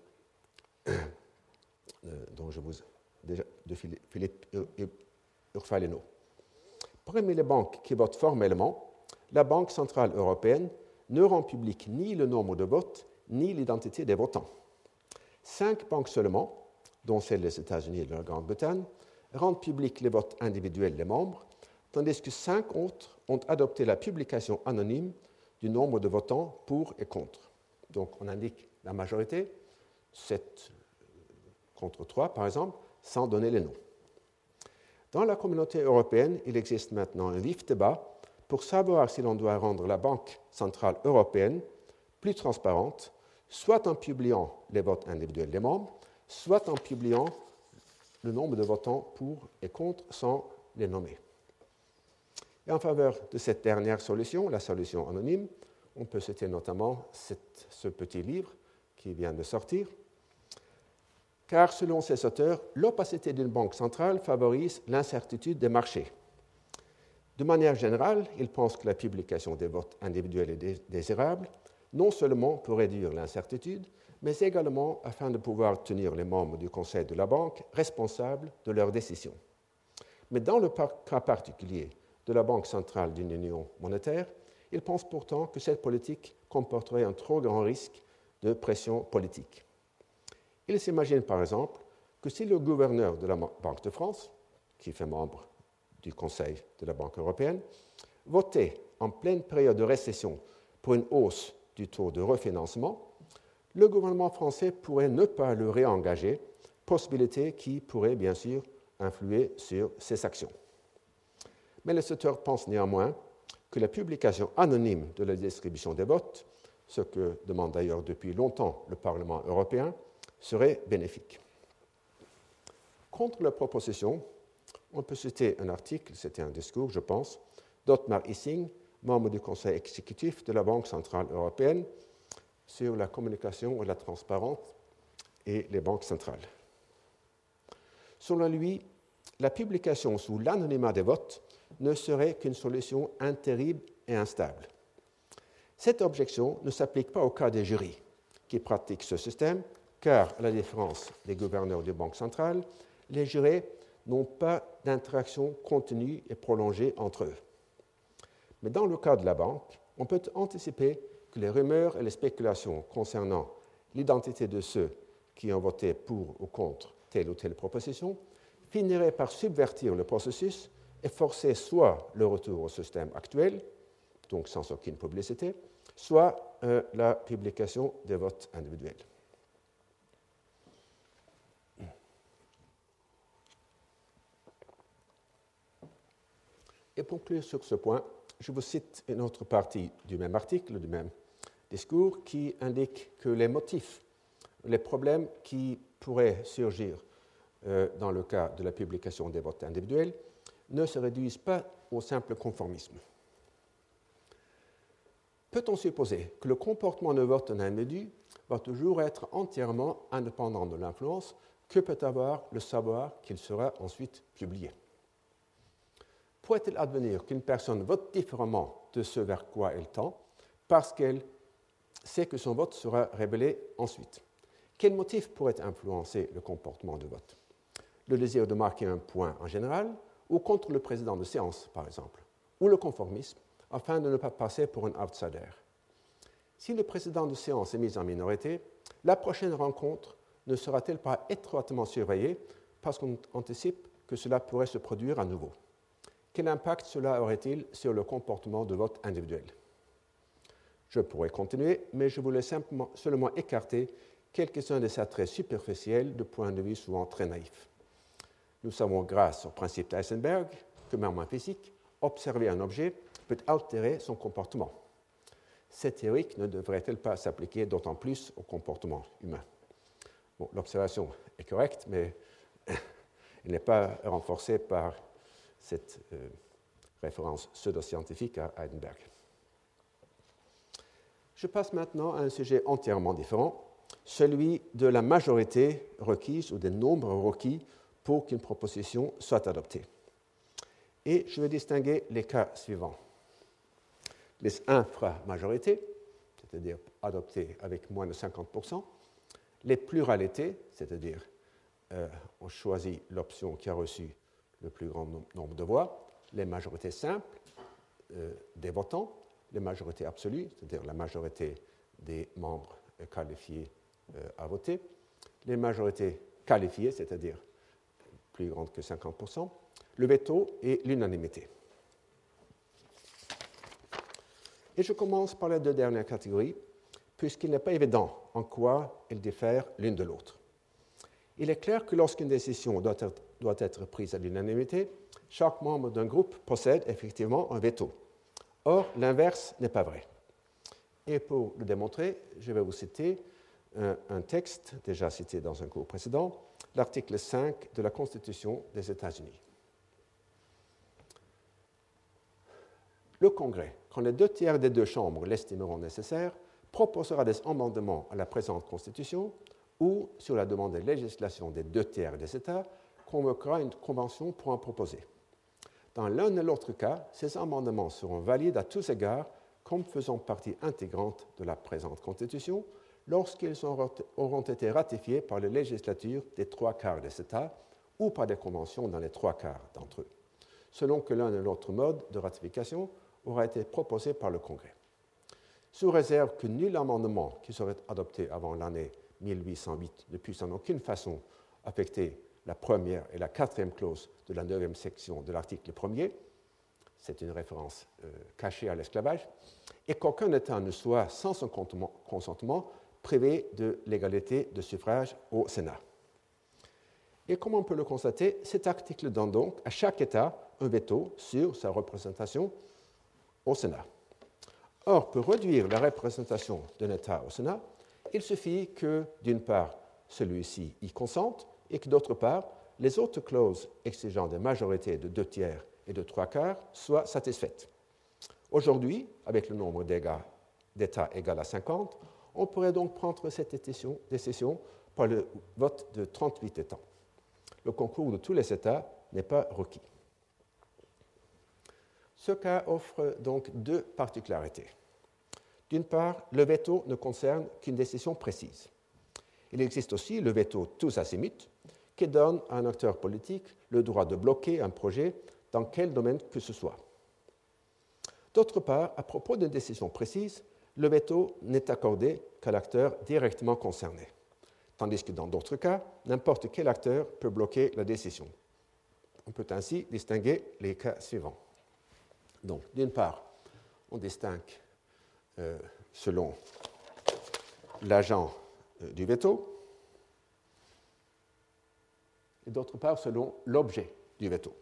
Philippe Urfaleno. Parmi les banques qui votent formellement, la Banque centrale européenne ne rend public ni le nombre de votes, ni l'identité des votants. 5 banques seulement, dont celles des États-Unis et de la Grande-Bretagne, rendent publics les votes individuels des membres, tandis que 5 autres ont adopté la publication anonyme du nombre de votants pour et contre. Donc on indique la majorité, 7 contre 3 par exemple, sans donner les noms. Dans la communauté européenne, il existe maintenant un vif débat pour savoir si l'on doit rendre la Banque centrale européenne plus transparente, soit en publiant les votes individuels des membres, soit en publiant le nombre de votants pour et contre sans les nommer. Et en faveur de cette dernière solution, la solution anonyme, on peut citer notamment ce petit livre qui vient de sortir, car selon ses auteurs, l'opacité d'une banque centrale favorise l'incertitude des marchés. De manière générale, ils pensent que la publication des votes individuels est désirable, non seulement pour réduire l'incertitude, mais également afin de pouvoir tenir les membres du conseil de la banque responsables de leurs décisions. Mais dans le cas particulier de la Banque centrale d'une union monétaire, ils pensent pourtant que cette politique comporterait un trop grand risque de pression politique. Ils s'imaginent par exemple que si le gouverneur de la Banque de France, qui fait membre du Conseil de la Banque européenne, votait en pleine période de récession pour une hausse du taux de refinancement, le gouvernement français pourrait ne pas le réengager, possibilité qui pourrait bien sûr influer sur ses actions. Mais les auteurs pensent néanmoins que la publication anonyme de la distribution des votes, ce que demande d'ailleurs depuis longtemps le Parlement européen, serait bénéfique. Contre la proposition, on peut citer un article, c'était un discours, je pense, d'Ottmar Issing, membre du Conseil exécutif de la Banque centrale européenne, sur la communication et la transparence et les banques centrales. Selon lui, la publication sous l'anonymat des votes ne serait qu'une solution intérim et instable. Cette objection ne s'applique pas au cas des jurys qui pratiquent ce système, car, à la différence des gouverneurs des banques centrales, les jurés n'ont pas d'interaction continue et prolongée entre eux. Mais dans le cas de la banque, on peut anticiper que les rumeurs et les spéculations concernant l'identité de ceux qui ont voté pour ou contre telle ou telle proposition finiraient par subvertir le processus et forcer soit le retour au système actuel, donc sans aucune publicité, soit la publication des votes individuels. Et pour conclure sur ce point, je vous cite une autre partie du même article, du même discours, qui indique que les motifs, les problèmes qui pourraient surgir dans le cas de la publication des votes individuels ne se réduisent pas au simple conformisme. Peut-on supposer que le comportement de vote d'un individu va toujours être entièrement indépendant de l'influence que peut avoir le savoir qu'il sera ensuite publié? Pourrait-il advenir qu'une personne vote différemment de ce vers quoi elle tend parce qu'elle sait que son vote sera révélé ensuite? Quel motif pourrait influencer le comportement de vote? Le désir de marquer un point en général ou contre le président de séance, par exemple, ou le conformisme, afin de ne pas passer pour un outsider. Si le président de séance est mis en minorité, la prochaine rencontre ne sera-t-elle pas étroitement surveillée parce qu'on anticipe que cela pourrait se produire à nouveau? Quel impact cela aurait-il sur le comportement de vote individuel? Je pourrais continuer, mais je voulais seulement écarter quelques-uns des attraits superficiels de point de vue souvent très naïf. Nous savons, grâce au principe d'Eisenberg, que même en physique, observer un objet peut altérer son comportement. Cette théorie ne devrait-elle pas s'appliquer d'autant plus au comportement humain? Bon, l'observation est correcte, mais elle n'est pas renforcée par cette référence pseudo-scientifique à Heisenberg. Je passe maintenant à un sujet entièrement différent, celui de la majorité requise ou des nombres requis pour qu'une proposition soit adoptée. Et je vais distinguer les cas suivants. Les inframajorités, c'est-à-dire adoptées avec moins de 50%, les pluralités, c'est-à-dire on choisit l'option qui a reçu le plus grand nombre de voix, les majorités simples des votants, les majorités absolues, c'est-à-dire la majorité des membres qualifiés à voter, les majorités qualifiées, c'est-à-dire plus grandes que 50%, le veto et l'unanimité. Et je commence par les deux dernières catégories, puisqu'il n'est pas évident en quoi elles diffèrent l'une de l'autre. Il est clair que lorsqu'une décision doit être prise à l'unanimité, chaque membre d'un groupe possède effectivement un veto. Or, l'inverse n'est pas vrai. Et pour le démontrer, je vais vous citer un texte déjà cité dans un cours précédent, l'article 5 de la Constitution des États-Unis. Le Congrès, quand les 2/3 des deux chambres l'estimeront nécessaire, proposera des amendements à la présente Constitution ou, sur la demande de législation des 2/3 des États, convoquera une convention pour en proposer. Dans l'un et l'autre cas, ces amendements seront valides à tous égards comme faisant partie intégrante de la présente Constitution lorsqu'ils auront été ratifiés par les législatures des 3/4 des États ou par des conventions dans les 3/4 d'entre eux, selon que l'un et l'autre mode de ratification aura été proposé par le Congrès. Sous réserve que nul amendement qui serait adopté avant l'année 1808 ne puisse en aucune façon affecter la première et la quatrième clause de la 9e section de l'article 1er, c'est une référence cachée à l'esclavage, et qu'aucun État ne soit, sans son consentement, privé de l'égalité de suffrage au Sénat. Et comme on peut le constater, cet article donne donc à chaque État un veto sur sa représentation au Sénat. Or, pour réduire la représentation d'un État au Sénat, il suffit que, d'une part, celui-ci y consente et que, d'autre part, les autres clauses exigeant des majorités de 2/3 et de 3/4 soient satisfaites. Aujourd'hui, avec le nombre d'États égal à 50, on pourrait donc prendre cette décision par le vote de 38 États. Le concours de tous les États n'est pas requis. Ce cas offre donc deux particularités. D'une part, le veto ne concerne qu'une décision précise. Il existe aussi le veto tous azimuts, qui donne à un acteur politique le droit de bloquer un projet dans quel domaine que ce soit. D'autre part, à propos d'une décision précise, le veto n'est accordé qu'à l'acteur directement concerné, tandis que dans d'autres cas, n'importe quel acteur peut bloquer la décision. On peut ainsi distinguer les cas suivants. Donc, d'une part, on distingue selon l'agent du veto, et d'autre part selon l'objet du veto.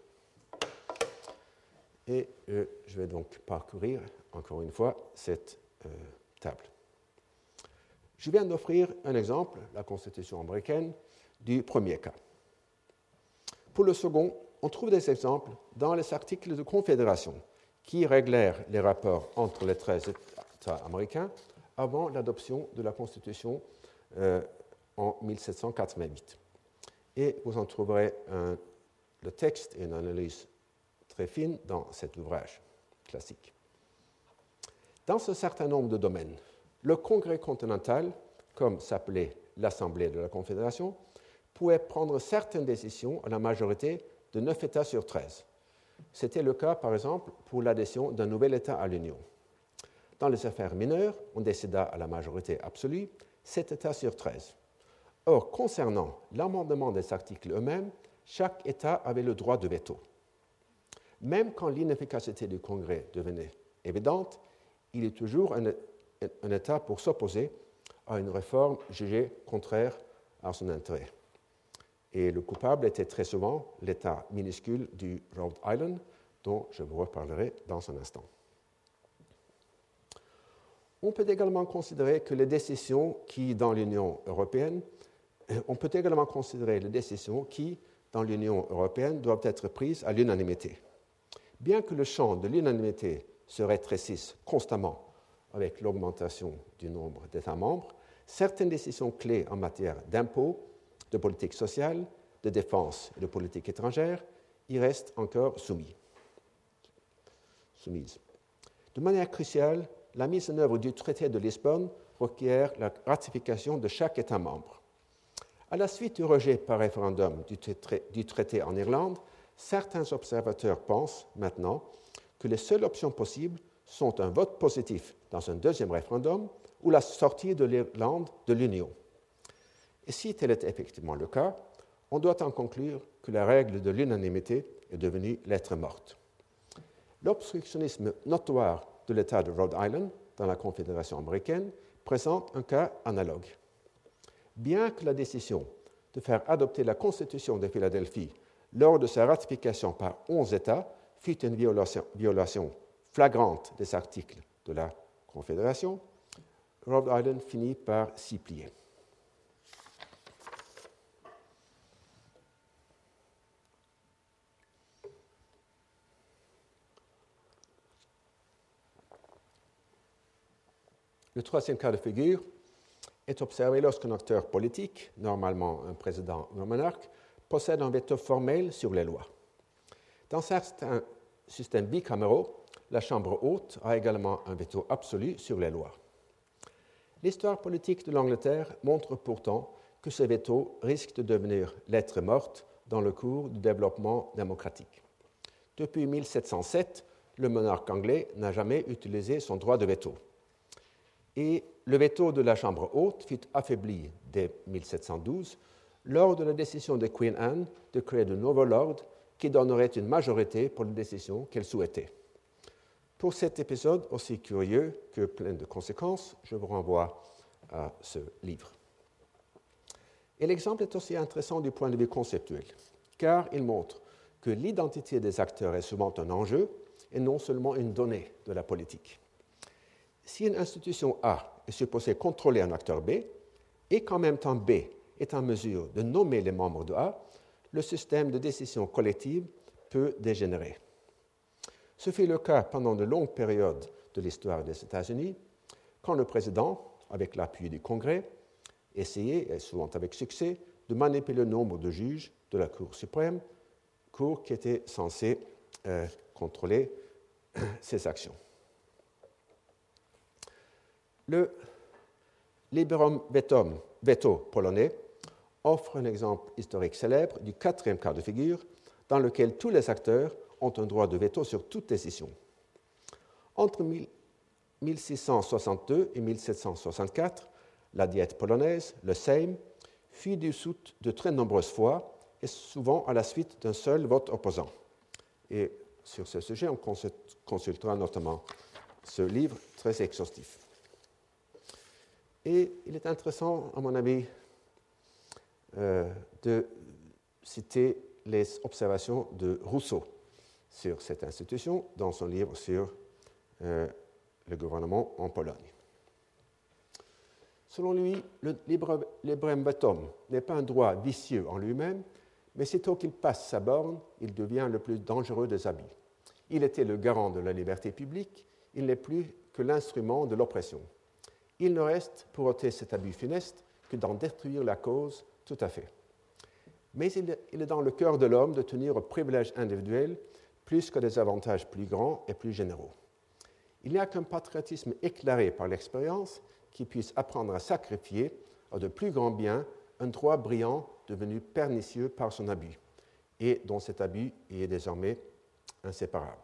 Et je vais donc parcourir, encore une fois, cette table. Je viens d'offrir un exemple, la Constitution américaine, du premier cas. Pour le second, on trouve des exemples dans les articles de confédération qui réglèrent les rapports entre les 13 États américains avant l'adoption de la Constitution en 1788. Et vous en trouverez le texte et une analyse très fine dans cet ouvrage classique. Dans un certain nombre de domaines, le Congrès continental, comme s'appelait l'Assemblée de la Confédération, pouvait prendre certaines décisions à la majorité de 9 États sur 13. C'était le cas, par exemple, pour l'adhésion d'un nouvel État à l'Union. Dans les affaires mineures, on décida à la majorité absolue 7 États sur 13. Or, concernant l'amendement des articles eux-mêmes, chaque État avait le droit de veto. Même quand l'inefficacité du Congrès devenait évidente, il y a toujours un État pour s'opposer à une réforme jugée contraire à son intérêt. Et le coupable était très souvent l'État minuscule du Rhode Island, dont je vous reparlerai dans un instant. On peut également considérer que les décisions qui, dans l'Union européenne, doivent être prises à l'unanimité. Bien que le champ de l'unanimité se rétrécisse constamment avec l'augmentation du nombre d'États membres, certaines décisions clés en matière d'impôts, de politique sociale, de défense et de politique étrangère y restent encore soumises. De manière cruciale, la mise en œuvre du traité de Lisbonne requiert la ratification de chaque État membre. À la suite du rejet par référendum du traité en Irlande, certains observateurs pensent maintenant que les seules options possibles sont un vote positif dans un deuxième référendum ou la sortie de l'Irlande de l'Union. Et si tel est effectivement le cas, on doit en conclure que la règle de l'unanimité est devenue lettre morte. L'obstructionnisme notoire de l'État de Rhode Island dans la Confédération américaine présente un cas analogue. Bien que la décision de faire adopter la Constitution de Philadelphie lors de sa ratification par 11 États fut une violation flagrante des articles de la Confédération, Rhode Island finit par s'y plier. Le troisième cas de figure est observé lorsqu'un acteur politique, normalement un président ou un monarque, possède un veto formel sur les lois. Dans certains systèmes bicaméraux, la Chambre haute a également un veto absolu sur les lois. L'histoire politique de l'Angleterre montre pourtant que ce veto risque de devenir lettre morte dans le cours du développement démocratique. Depuis 1707, le monarque anglais n'a jamais utilisé son droit de veto. Et le veto de la Chambre haute fut affaibli dès 1712 lors de la décision de Queen Anne de créer de nouveaux lords qui donneraient une majorité pour les décisions qu'elle souhaitait. Pour cet épisode aussi curieux que plein de conséquences, je vous renvoie à ce livre. Et l'exemple est aussi intéressant du point de vue conceptuel, car il montre que l'identité des acteurs est souvent un enjeu et non seulement une donnée de la politique. Si une institution A est supposée contrôler un acteur B et qu'en même temps B est en mesure de nommer les membres de A, le système de décision collective peut dégénérer. Ce fut le cas pendant de longues périodes de l'histoire des États-Unis, quand le président, avec l'appui du Congrès, essayait, et souvent avec succès, de manipuler le nombre de juges de la Cour suprême, cour qui était censée contrôler ses actions. Le Liberum veto polonais offre un exemple historique célèbre du quatrième cas de figure dans lequel tous les acteurs ont un droit de veto sur toute décision. Entre 1662 et 1764, la Diète polonaise, le Sejm, fut dissoute de très nombreuses fois et souvent à la suite d'un seul vote opposant. Et sur ce sujet, on consultera notamment ce livre très exhaustif. Et il est intéressant, à mon avis, de citer les observations de Rousseau sur cette institution dans son livre sur le gouvernement en Pologne. Selon lui, le liberum vetum n'est pas un droit vicieux en lui-même, mais sitôt qu'il passe sa borne, il devient le plus dangereux des abus. Il était le garant de la liberté publique, il n'est plus que l'instrument de l'oppression. Il ne reste, pour ôter cet abus funeste, que d'en détruire la cause tout à fait. Mais il est dans le cœur de l'homme de tenir aux privilèges individuels plus que des avantages plus grands et plus généraux. Il n'y a qu'un patriotisme éclairé par l'expérience qui puisse apprendre à sacrifier à de plus grands biens un droit brillant devenu pernicieux par son abus et dont cet abus est désormais inséparable.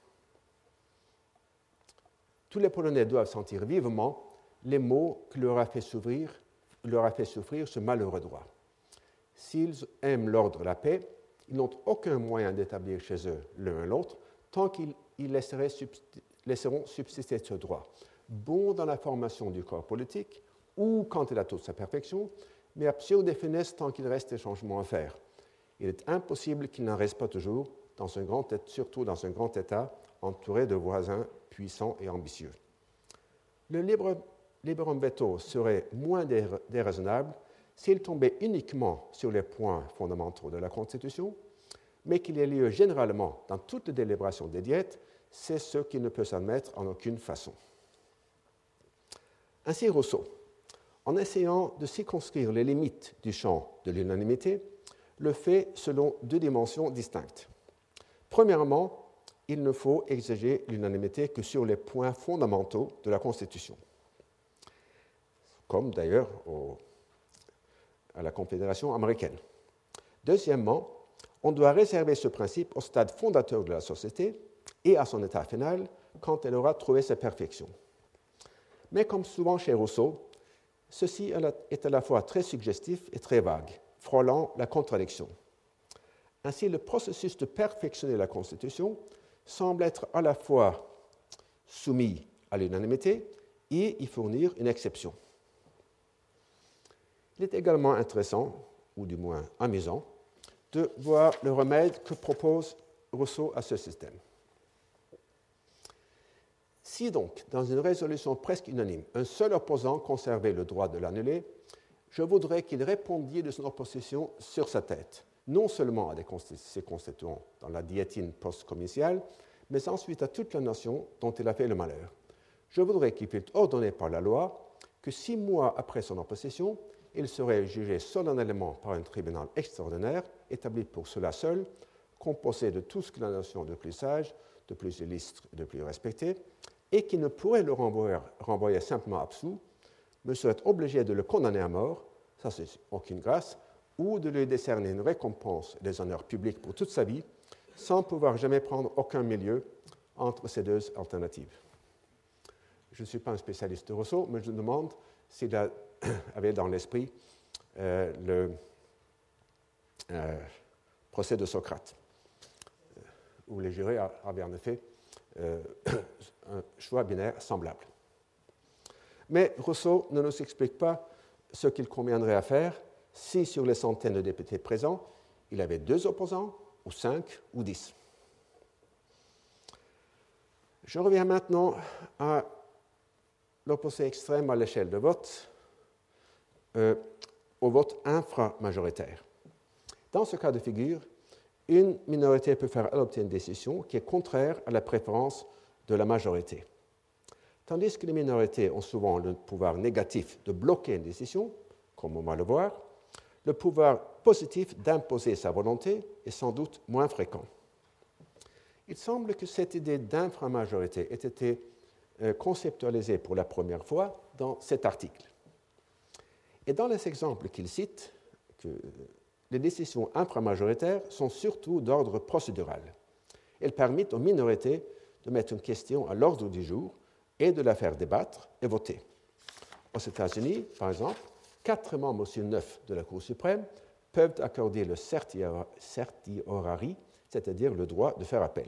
Tous les Polonais doivent sentir vivement les maux que leur a fait souffrir ce malheureux droit. S'ils aiment l'ordre et la paix, ils n'ont aucun moyen d'établir chez eux l'un et l'autre tant qu'ils laisseront subsister ce droit, bon dans la formation du corps politique ou quand il a toute sa perfection, mais absurde et funeste tant qu'il reste des changements à faire. Il est impossible qu'il n'en reste pas toujours, surtout dans un grand État entouré de voisins puissants et ambitieux. Le liberum veto serait moins déraisonnable s'il tombait uniquement sur les points fondamentaux de la Constitution, mais qu'il ait lieu généralement dans toutes les délibérations des diètes, c'est ce qui ne peut s'admettre en aucune façon. Ainsi Rousseau, en essayant de circonscrire les limites du champ de l'unanimité, le fait selon deux dimensions distinctes. Premièrement, il ne faut exiger l'unanimité que sur les points fondamentaux de la Constitution, comme d'ailleurs à la Confédération américaine. Deuxièmement, on doit réserver ce principe au stade fondateur de la société et à son état final quand elle aura trouvé sa perfection. Mais comme souvent chez Rousseau, ceci est à la fois très suggestif et très vague, frôlant la contradiction. Ainsi, le processus de perfectionner la Constitution semble être à la fois soumis à l'unanimité et y fournir une exception. Il est également intéressant, ou du moins amusant, de voir le remède que propose Rousseau à ce système. Si donc, dans une résolution presque unanime, un seul opposant conservait le droit de l'annuler, je voudrais qu'il répondît de son opposition sur sa tête, non seulement à ses constituants dans la diétine post-comiciale, mais ensuite à toute la nation dont il a fait le malheur. Je voudrais qu'il fût ordonné par la loi que 6 mois après son opposition, il serait jugé solennellement par un tribunal extraordinaire, établi pour cela seul, composé de tout ce que la nation de plus sage, de plus illustre et de plus respecté, et qui ne pourrait le renvoyer simplement absous, me serait obligé de le condamner à mort, ça c'est aucune grâce, ou de lui décerner une récompense des honneurs publics pour toute sa vie, sans pouvoir jamais prendre aucun milieu entre ces deux alternatives. Je ne suis pas un spécialiste de Rousseau, mais je me demande s'il avait dans l'esprit le procès de Socrate, où les jurés avaient en effet un choix binaire semblable. Mais Rousseau ne nous explique pas ce qu'il conviendrait à faire si sur les centaines de députés présents, il avait 2 opposants, ou 5, ou 10. Je reviens maintenant à l'opposé extrême à l'échelle de vote, au vote inframajoritaire. Dans ce cas de figure, une minorité peut faire adopter une décision qui est contraire à la préférence de la majorité. Tandis que les minorités ont souvent le pouvoir négatif de bloquer une décision, comme on va le voir, le pouvoir positif d'imposer sa volonté est sans doute moins fréquent. Il semble que cette idée d'inframajorité ait été conceptualisée pour la première fois dans cet article. Et dans les exemples qu'il cite, les décisions inframajoritaires sont surtout d'ordre procédural. Elles permettent aux minorités de mettre une question à l'ordre du jour et de la faire débattre et voter. Aux États-Unis, par exemple, 4 membres sur 9 de la Cour suprême peuvent accorder le certiorari, c'est-à-dire le droit de faire appel.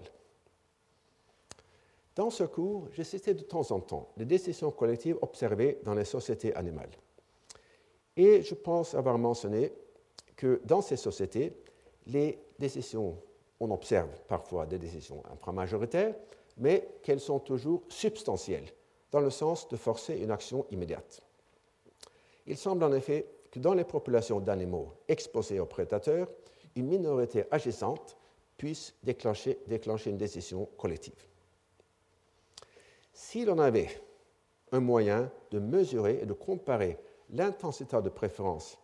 Dans ce cours, j'ai cité de temps en temps les décisions collectives observées dans les sociétés animales. Et je pense avoir mentionné que dans ces sociétés, les décisions, on observe parfois des décisions inframajoritaires, mais qu'elles sont toujours substantielles, dans le sens de forcer une action immédiate. Il semble en effet que dans les populations d'animaux exposés aux prédateurs, une minorité agissante puisse déclencher une décision collective. Si l'on avait un moyen de mesurer et de comparer l'intensité de préférence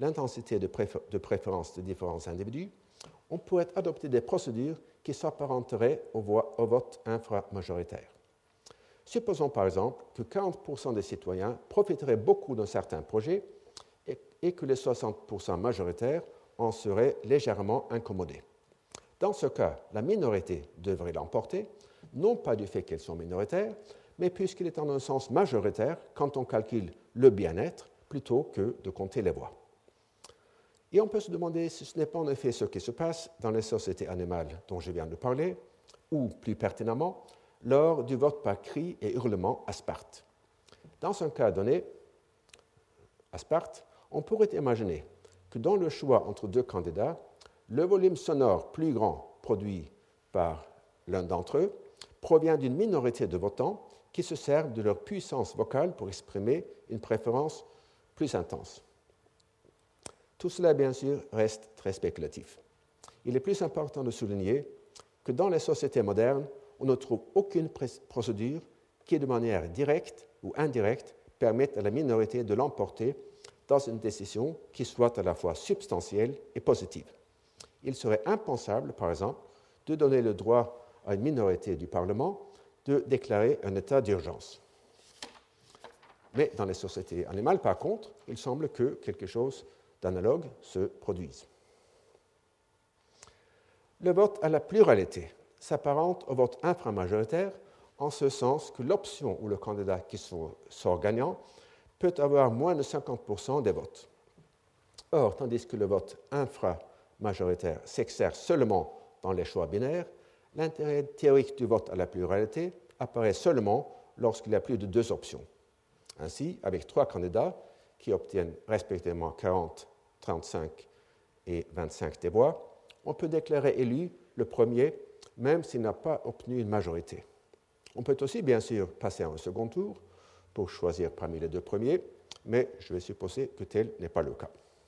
de différents individus, on pourrait adopter des procédures qui s'apparenteraient au vote inframajoritaire. Supposons par exemple que 40% des citoyens profiteraient beaucoup d'un certain projet et que les 60% majoritaires en seraient légèrement incommodés. Dans ce cas, la minorité devrait l'emporter, non pas du fait qu'elles sont minoritaires, mais puisqu'il est en un sens majoritaire quand on calcule le bien-être plutôt que de compter les voix. Et on peut se demander si ce n'est pas en effet ce qui se passe dans les sociétés animales dont je viens de parler, ou plus pertinemment, lors du vote par cris et hurlements à Sparte. Dans un cas donné, à Sparte, on pourrait imaginer que dans le choix entre 2 candidats, le volume sonore plus grand produit par l'un d'entre eux provient d'une minorité de votants qui se servent de leur puissance vocale pour exprimer une préférence plus intense. Tout cela, bien sûr, reste très spéculatif. Il est plus important de souligner que dans les sociétés modernes, on ne trouve aucune procédure qui, de manière directe ou indirecte, permette à la minorité de l'emporter dans une décision qui soit à la fois substantielle et positive. Il serait impensable, par exemple, de donner le droit à une minorité du Parlement de déclarer un état d'urgence. Mais dans les sociétés animales, par contre, il semble que quelque chose d'analogue se produise. Le vote à la pluralité s'apparente au vote inframajoritaire en ce sens que l'option ou le candidat qui sort gagnant peut avoir moins de 50% des votes. Or, tandis que le vote inframajoritaire s'exerce seulement dans les choix binaires, l'intérêt théorique du vote à la pluralité apparaît seulement lorsqu'il y a plus de 2 options. Ainsi, avec 3 candidats qui obtiennent respectivement 40, 35 et 25 des voix, on peut déclarer élu le premier, même s'il n'a pas obtenu une majorité. On peut aussi, bien sûr, passer à un second tour pour choisir parmi les 2 premiers, mais je vais supposer que tel n'est pas le cas.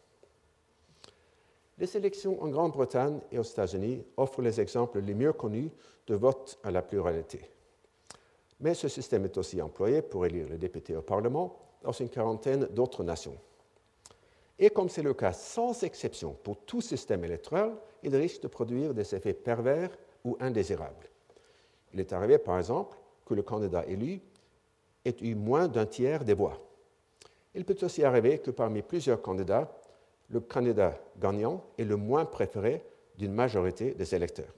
Les sélections en Grande-Bretagne et aux États-Unis offrent les exemples les mieux connus de vote à la pluralité. Mais ce système est aussi employé pour élire les députés au Parlement dans une quarantaine d'autres nations. Et comme c'est le cas sans exception pour tout système électoral, il risque de produire des effets pervers ou indésirables. Il est arrivé, par exemple, que le candidat élu ait eu moins d'un tiers des voix. Il peut aussi arriver que parmi plusieurs candidats, le candidat gagnant est le moins préféré d'une majorité des électeurs.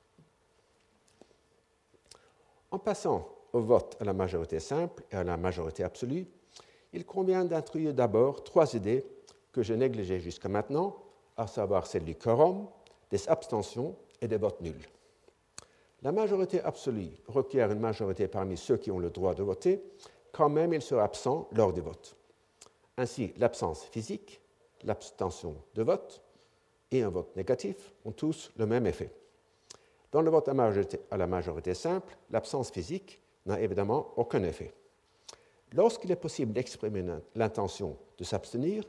En passant au vote à la majorité simple et à la majorité absolue, il convient d'introduire d'abord 3 idées que je négligeais jusqu'à maintenant, à savoir celle du quorum, des abstentions et des votes nuls. La majorité absolue requiert une majorité parmi ceux qui ont le droit de voter, quand même ils seraient absents lors du vote. Ainsi, l'absence physique, l'abstention de vote et un vote négatif ont tous le même effet. Dans le vote à la majorité simple, l'absence physique n'a évidemment aucun effet. Lorsqu'il est possible d'exprimer l'intention de s'abstenir,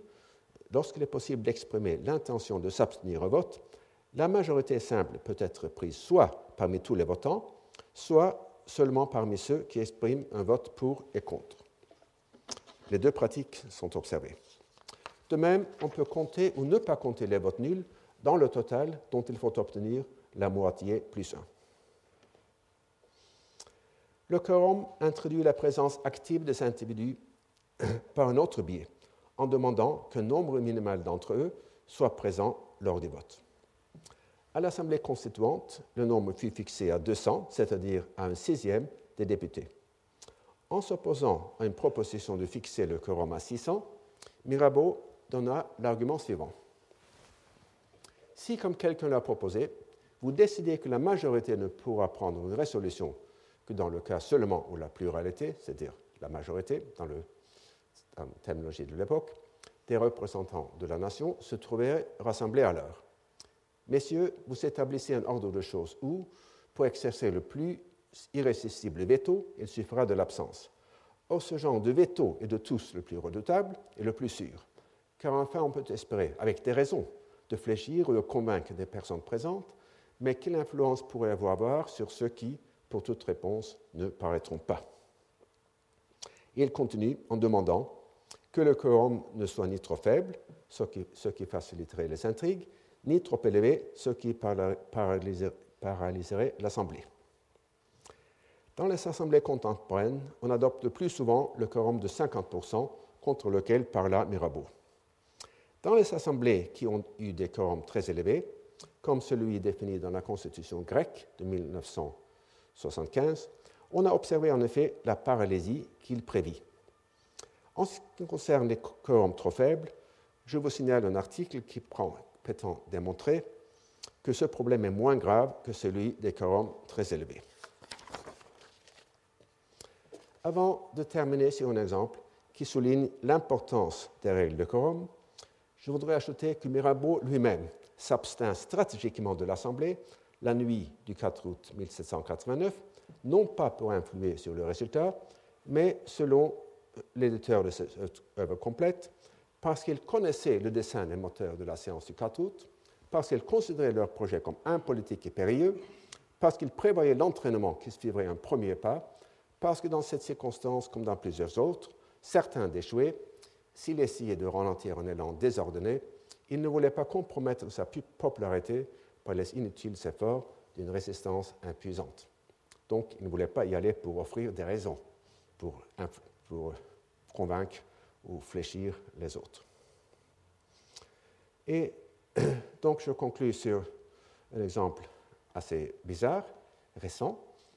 au vote, la majorité simple peut être prise soit parmi tous les votants, soit seulement parmi ceux qui expriment un vote pour et contre. Les 2 pratiques sont observées. De même, on peut compter ou ne pas compter les votes nuls dans le total dont il faut obtenir la moitié plus 1. Le quorum introduit la présence active des individus par un autre biais, en demandant qu'un nombre minimal d'entre eux soit présent lors du vote. À l'Assemblée constituante, le nombre fut fixé à 200, c'est-à-dire à 1/6 des députés. En s'opposant à une proposition de fixer le quorum à 600, Mirabeau donna l'argument suivant. Si, comme quelqu'un l'a proposé, vous décidez que la majorité ne pourra prendre une résolution que dans le cas seulement où la pluralité, c'est-à-dire la majorité, dans la terminologie de l'époque, des représentants de la nation se trouveraient rassemblés à l'heure. Messieurs, vous établissez un ordre de choses où, pour exercer le plus irrésistible veto, il suffira de l'absence. Or, ce genre de veto est de tous le plus redoutable et le plus sûr, car enfin on peut espérer, avec des raisons, de fléchir ou de convaincre des personnes présentes, mais quelle influence pourrait-vous avoir sur ceux qui, pour toute réponse, ne paraîtront pas? Et il continue en demandant que le quorum ne soit ni trop faible, ce qui faciliterait les intrigues, ni trop élevé, ce qui paralyserait l'Assemblée. Dans les assemblées contemporaines, on adopte le plus souvent le quorum de 50% contre lequel parla Mirabeau. Dans les assemblées qui ont eu des quorums très élevés, comme celui défini dans la Constitution grecque de 1975, on a observé en effet la paralysie qu'il prévit. En ce qui concerne les quorums trop faibles, je vous signale un article qui prétend démontrer que ce problème est moins grave que celui des quorums très élevés. Avant de terminer sur un exemple qui souligne l'importance des règles de quorum, je voudrais ajouter que Mirabeau lui-même s'abstint stratégiquement de l'Assemblée la nuit du 4 août 1789, non pas pour influer sur le résultat, mais selon l'éditeur de cette œuvre complète, parce qu'il connaissait le dessein des moteurs de la séance du 4 août, parce qu'il considérait leur projet comme impolitique et périlleux, parce qu'il prévoyait l'entraînement qui suivrait un premier pas, parce que dans cette circonstance, comme dans plusieurs autres, certains d'échouer, s'il essayait de ralentir un élan désordonné, il ne voulait pas compromettre sa popularité par les inutiles efforts d'une résistance impuissante. Donc, il ne voulait pas y aller pour offrir des raisons, pour convaincre ou fléchir les autres. Et donc, je conclus sur un exemple assez bizarre, récent,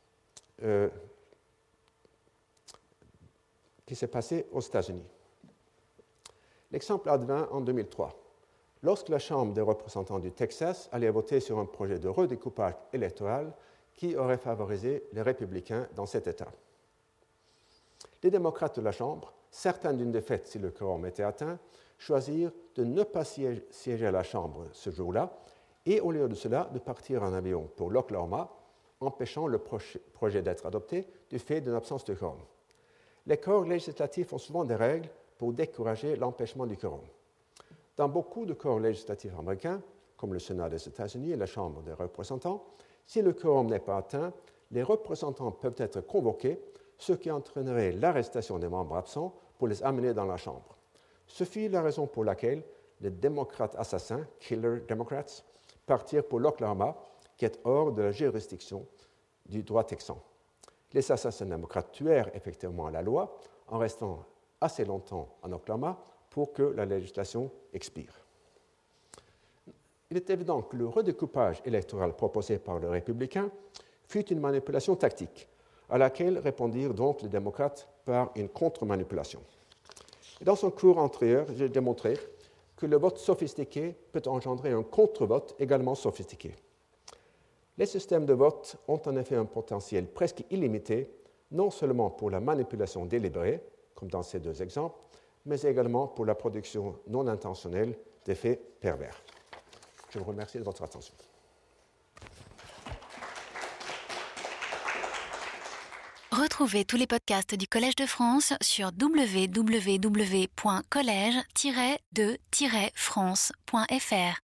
qui s'est passé aux États-Unis. L'exemple advint en 2003, lorsque la Chambre des représentants du Texas allait voter sur un projet de redécoupage électoral qui aurait favorisé les républicains dans cet État. Les démocrates de la Chambre, certains d'une défaite si le quorum était atteint, choisirent de ne pas siéger à la Chambre ce jour-là et au lieu de cela, de partir en avion pour l'Oklahoma, empêchant le projet d'être adopté du fait d'une absence de quorum. Les corps législatifs ont souvent des règles pour décourager l'empêchement du quorum. Dans beaucoup de corps législatifs américains, comme le Sénat des États-Unis et la Chambre des représentants, si le quorum n'est pas atteint, les représentants peuvent être convoqués, ce qui entraînerait l'arrestation des membres absents pour les amener dans la Chambre. Ce fut la raison pour laquelle les démocrates assassins, Killer Democrats, partirent pour l'Oklahoma, qui est hors de la juridiction du droit texan. Les assassins démocrates tuèrent effectivement la loi en restant assez longtemps en Oklahoma pour que la législation expire. Il est évident que le redécoupage électoral proposé par les républicains fut une manipulation tactique, à laquelle répondirent donc les démocrates par une contre-manipulation. Et dans son cours antérieur, j'ai démontré que le vote sophistiqué peut engendrer un contre-vote également sophistiqué. Les systèmes de vote ont en effet un potentiel presque illimité, non seulement pour la manipulation délibérée, comme dans ces deux exemples, mais également pour la production non intentionnelle d'effets pervers. Je vous remercie de votre attention. Retrouvez tous les podcasts du Collège de France sur www.collège-de-france.fr.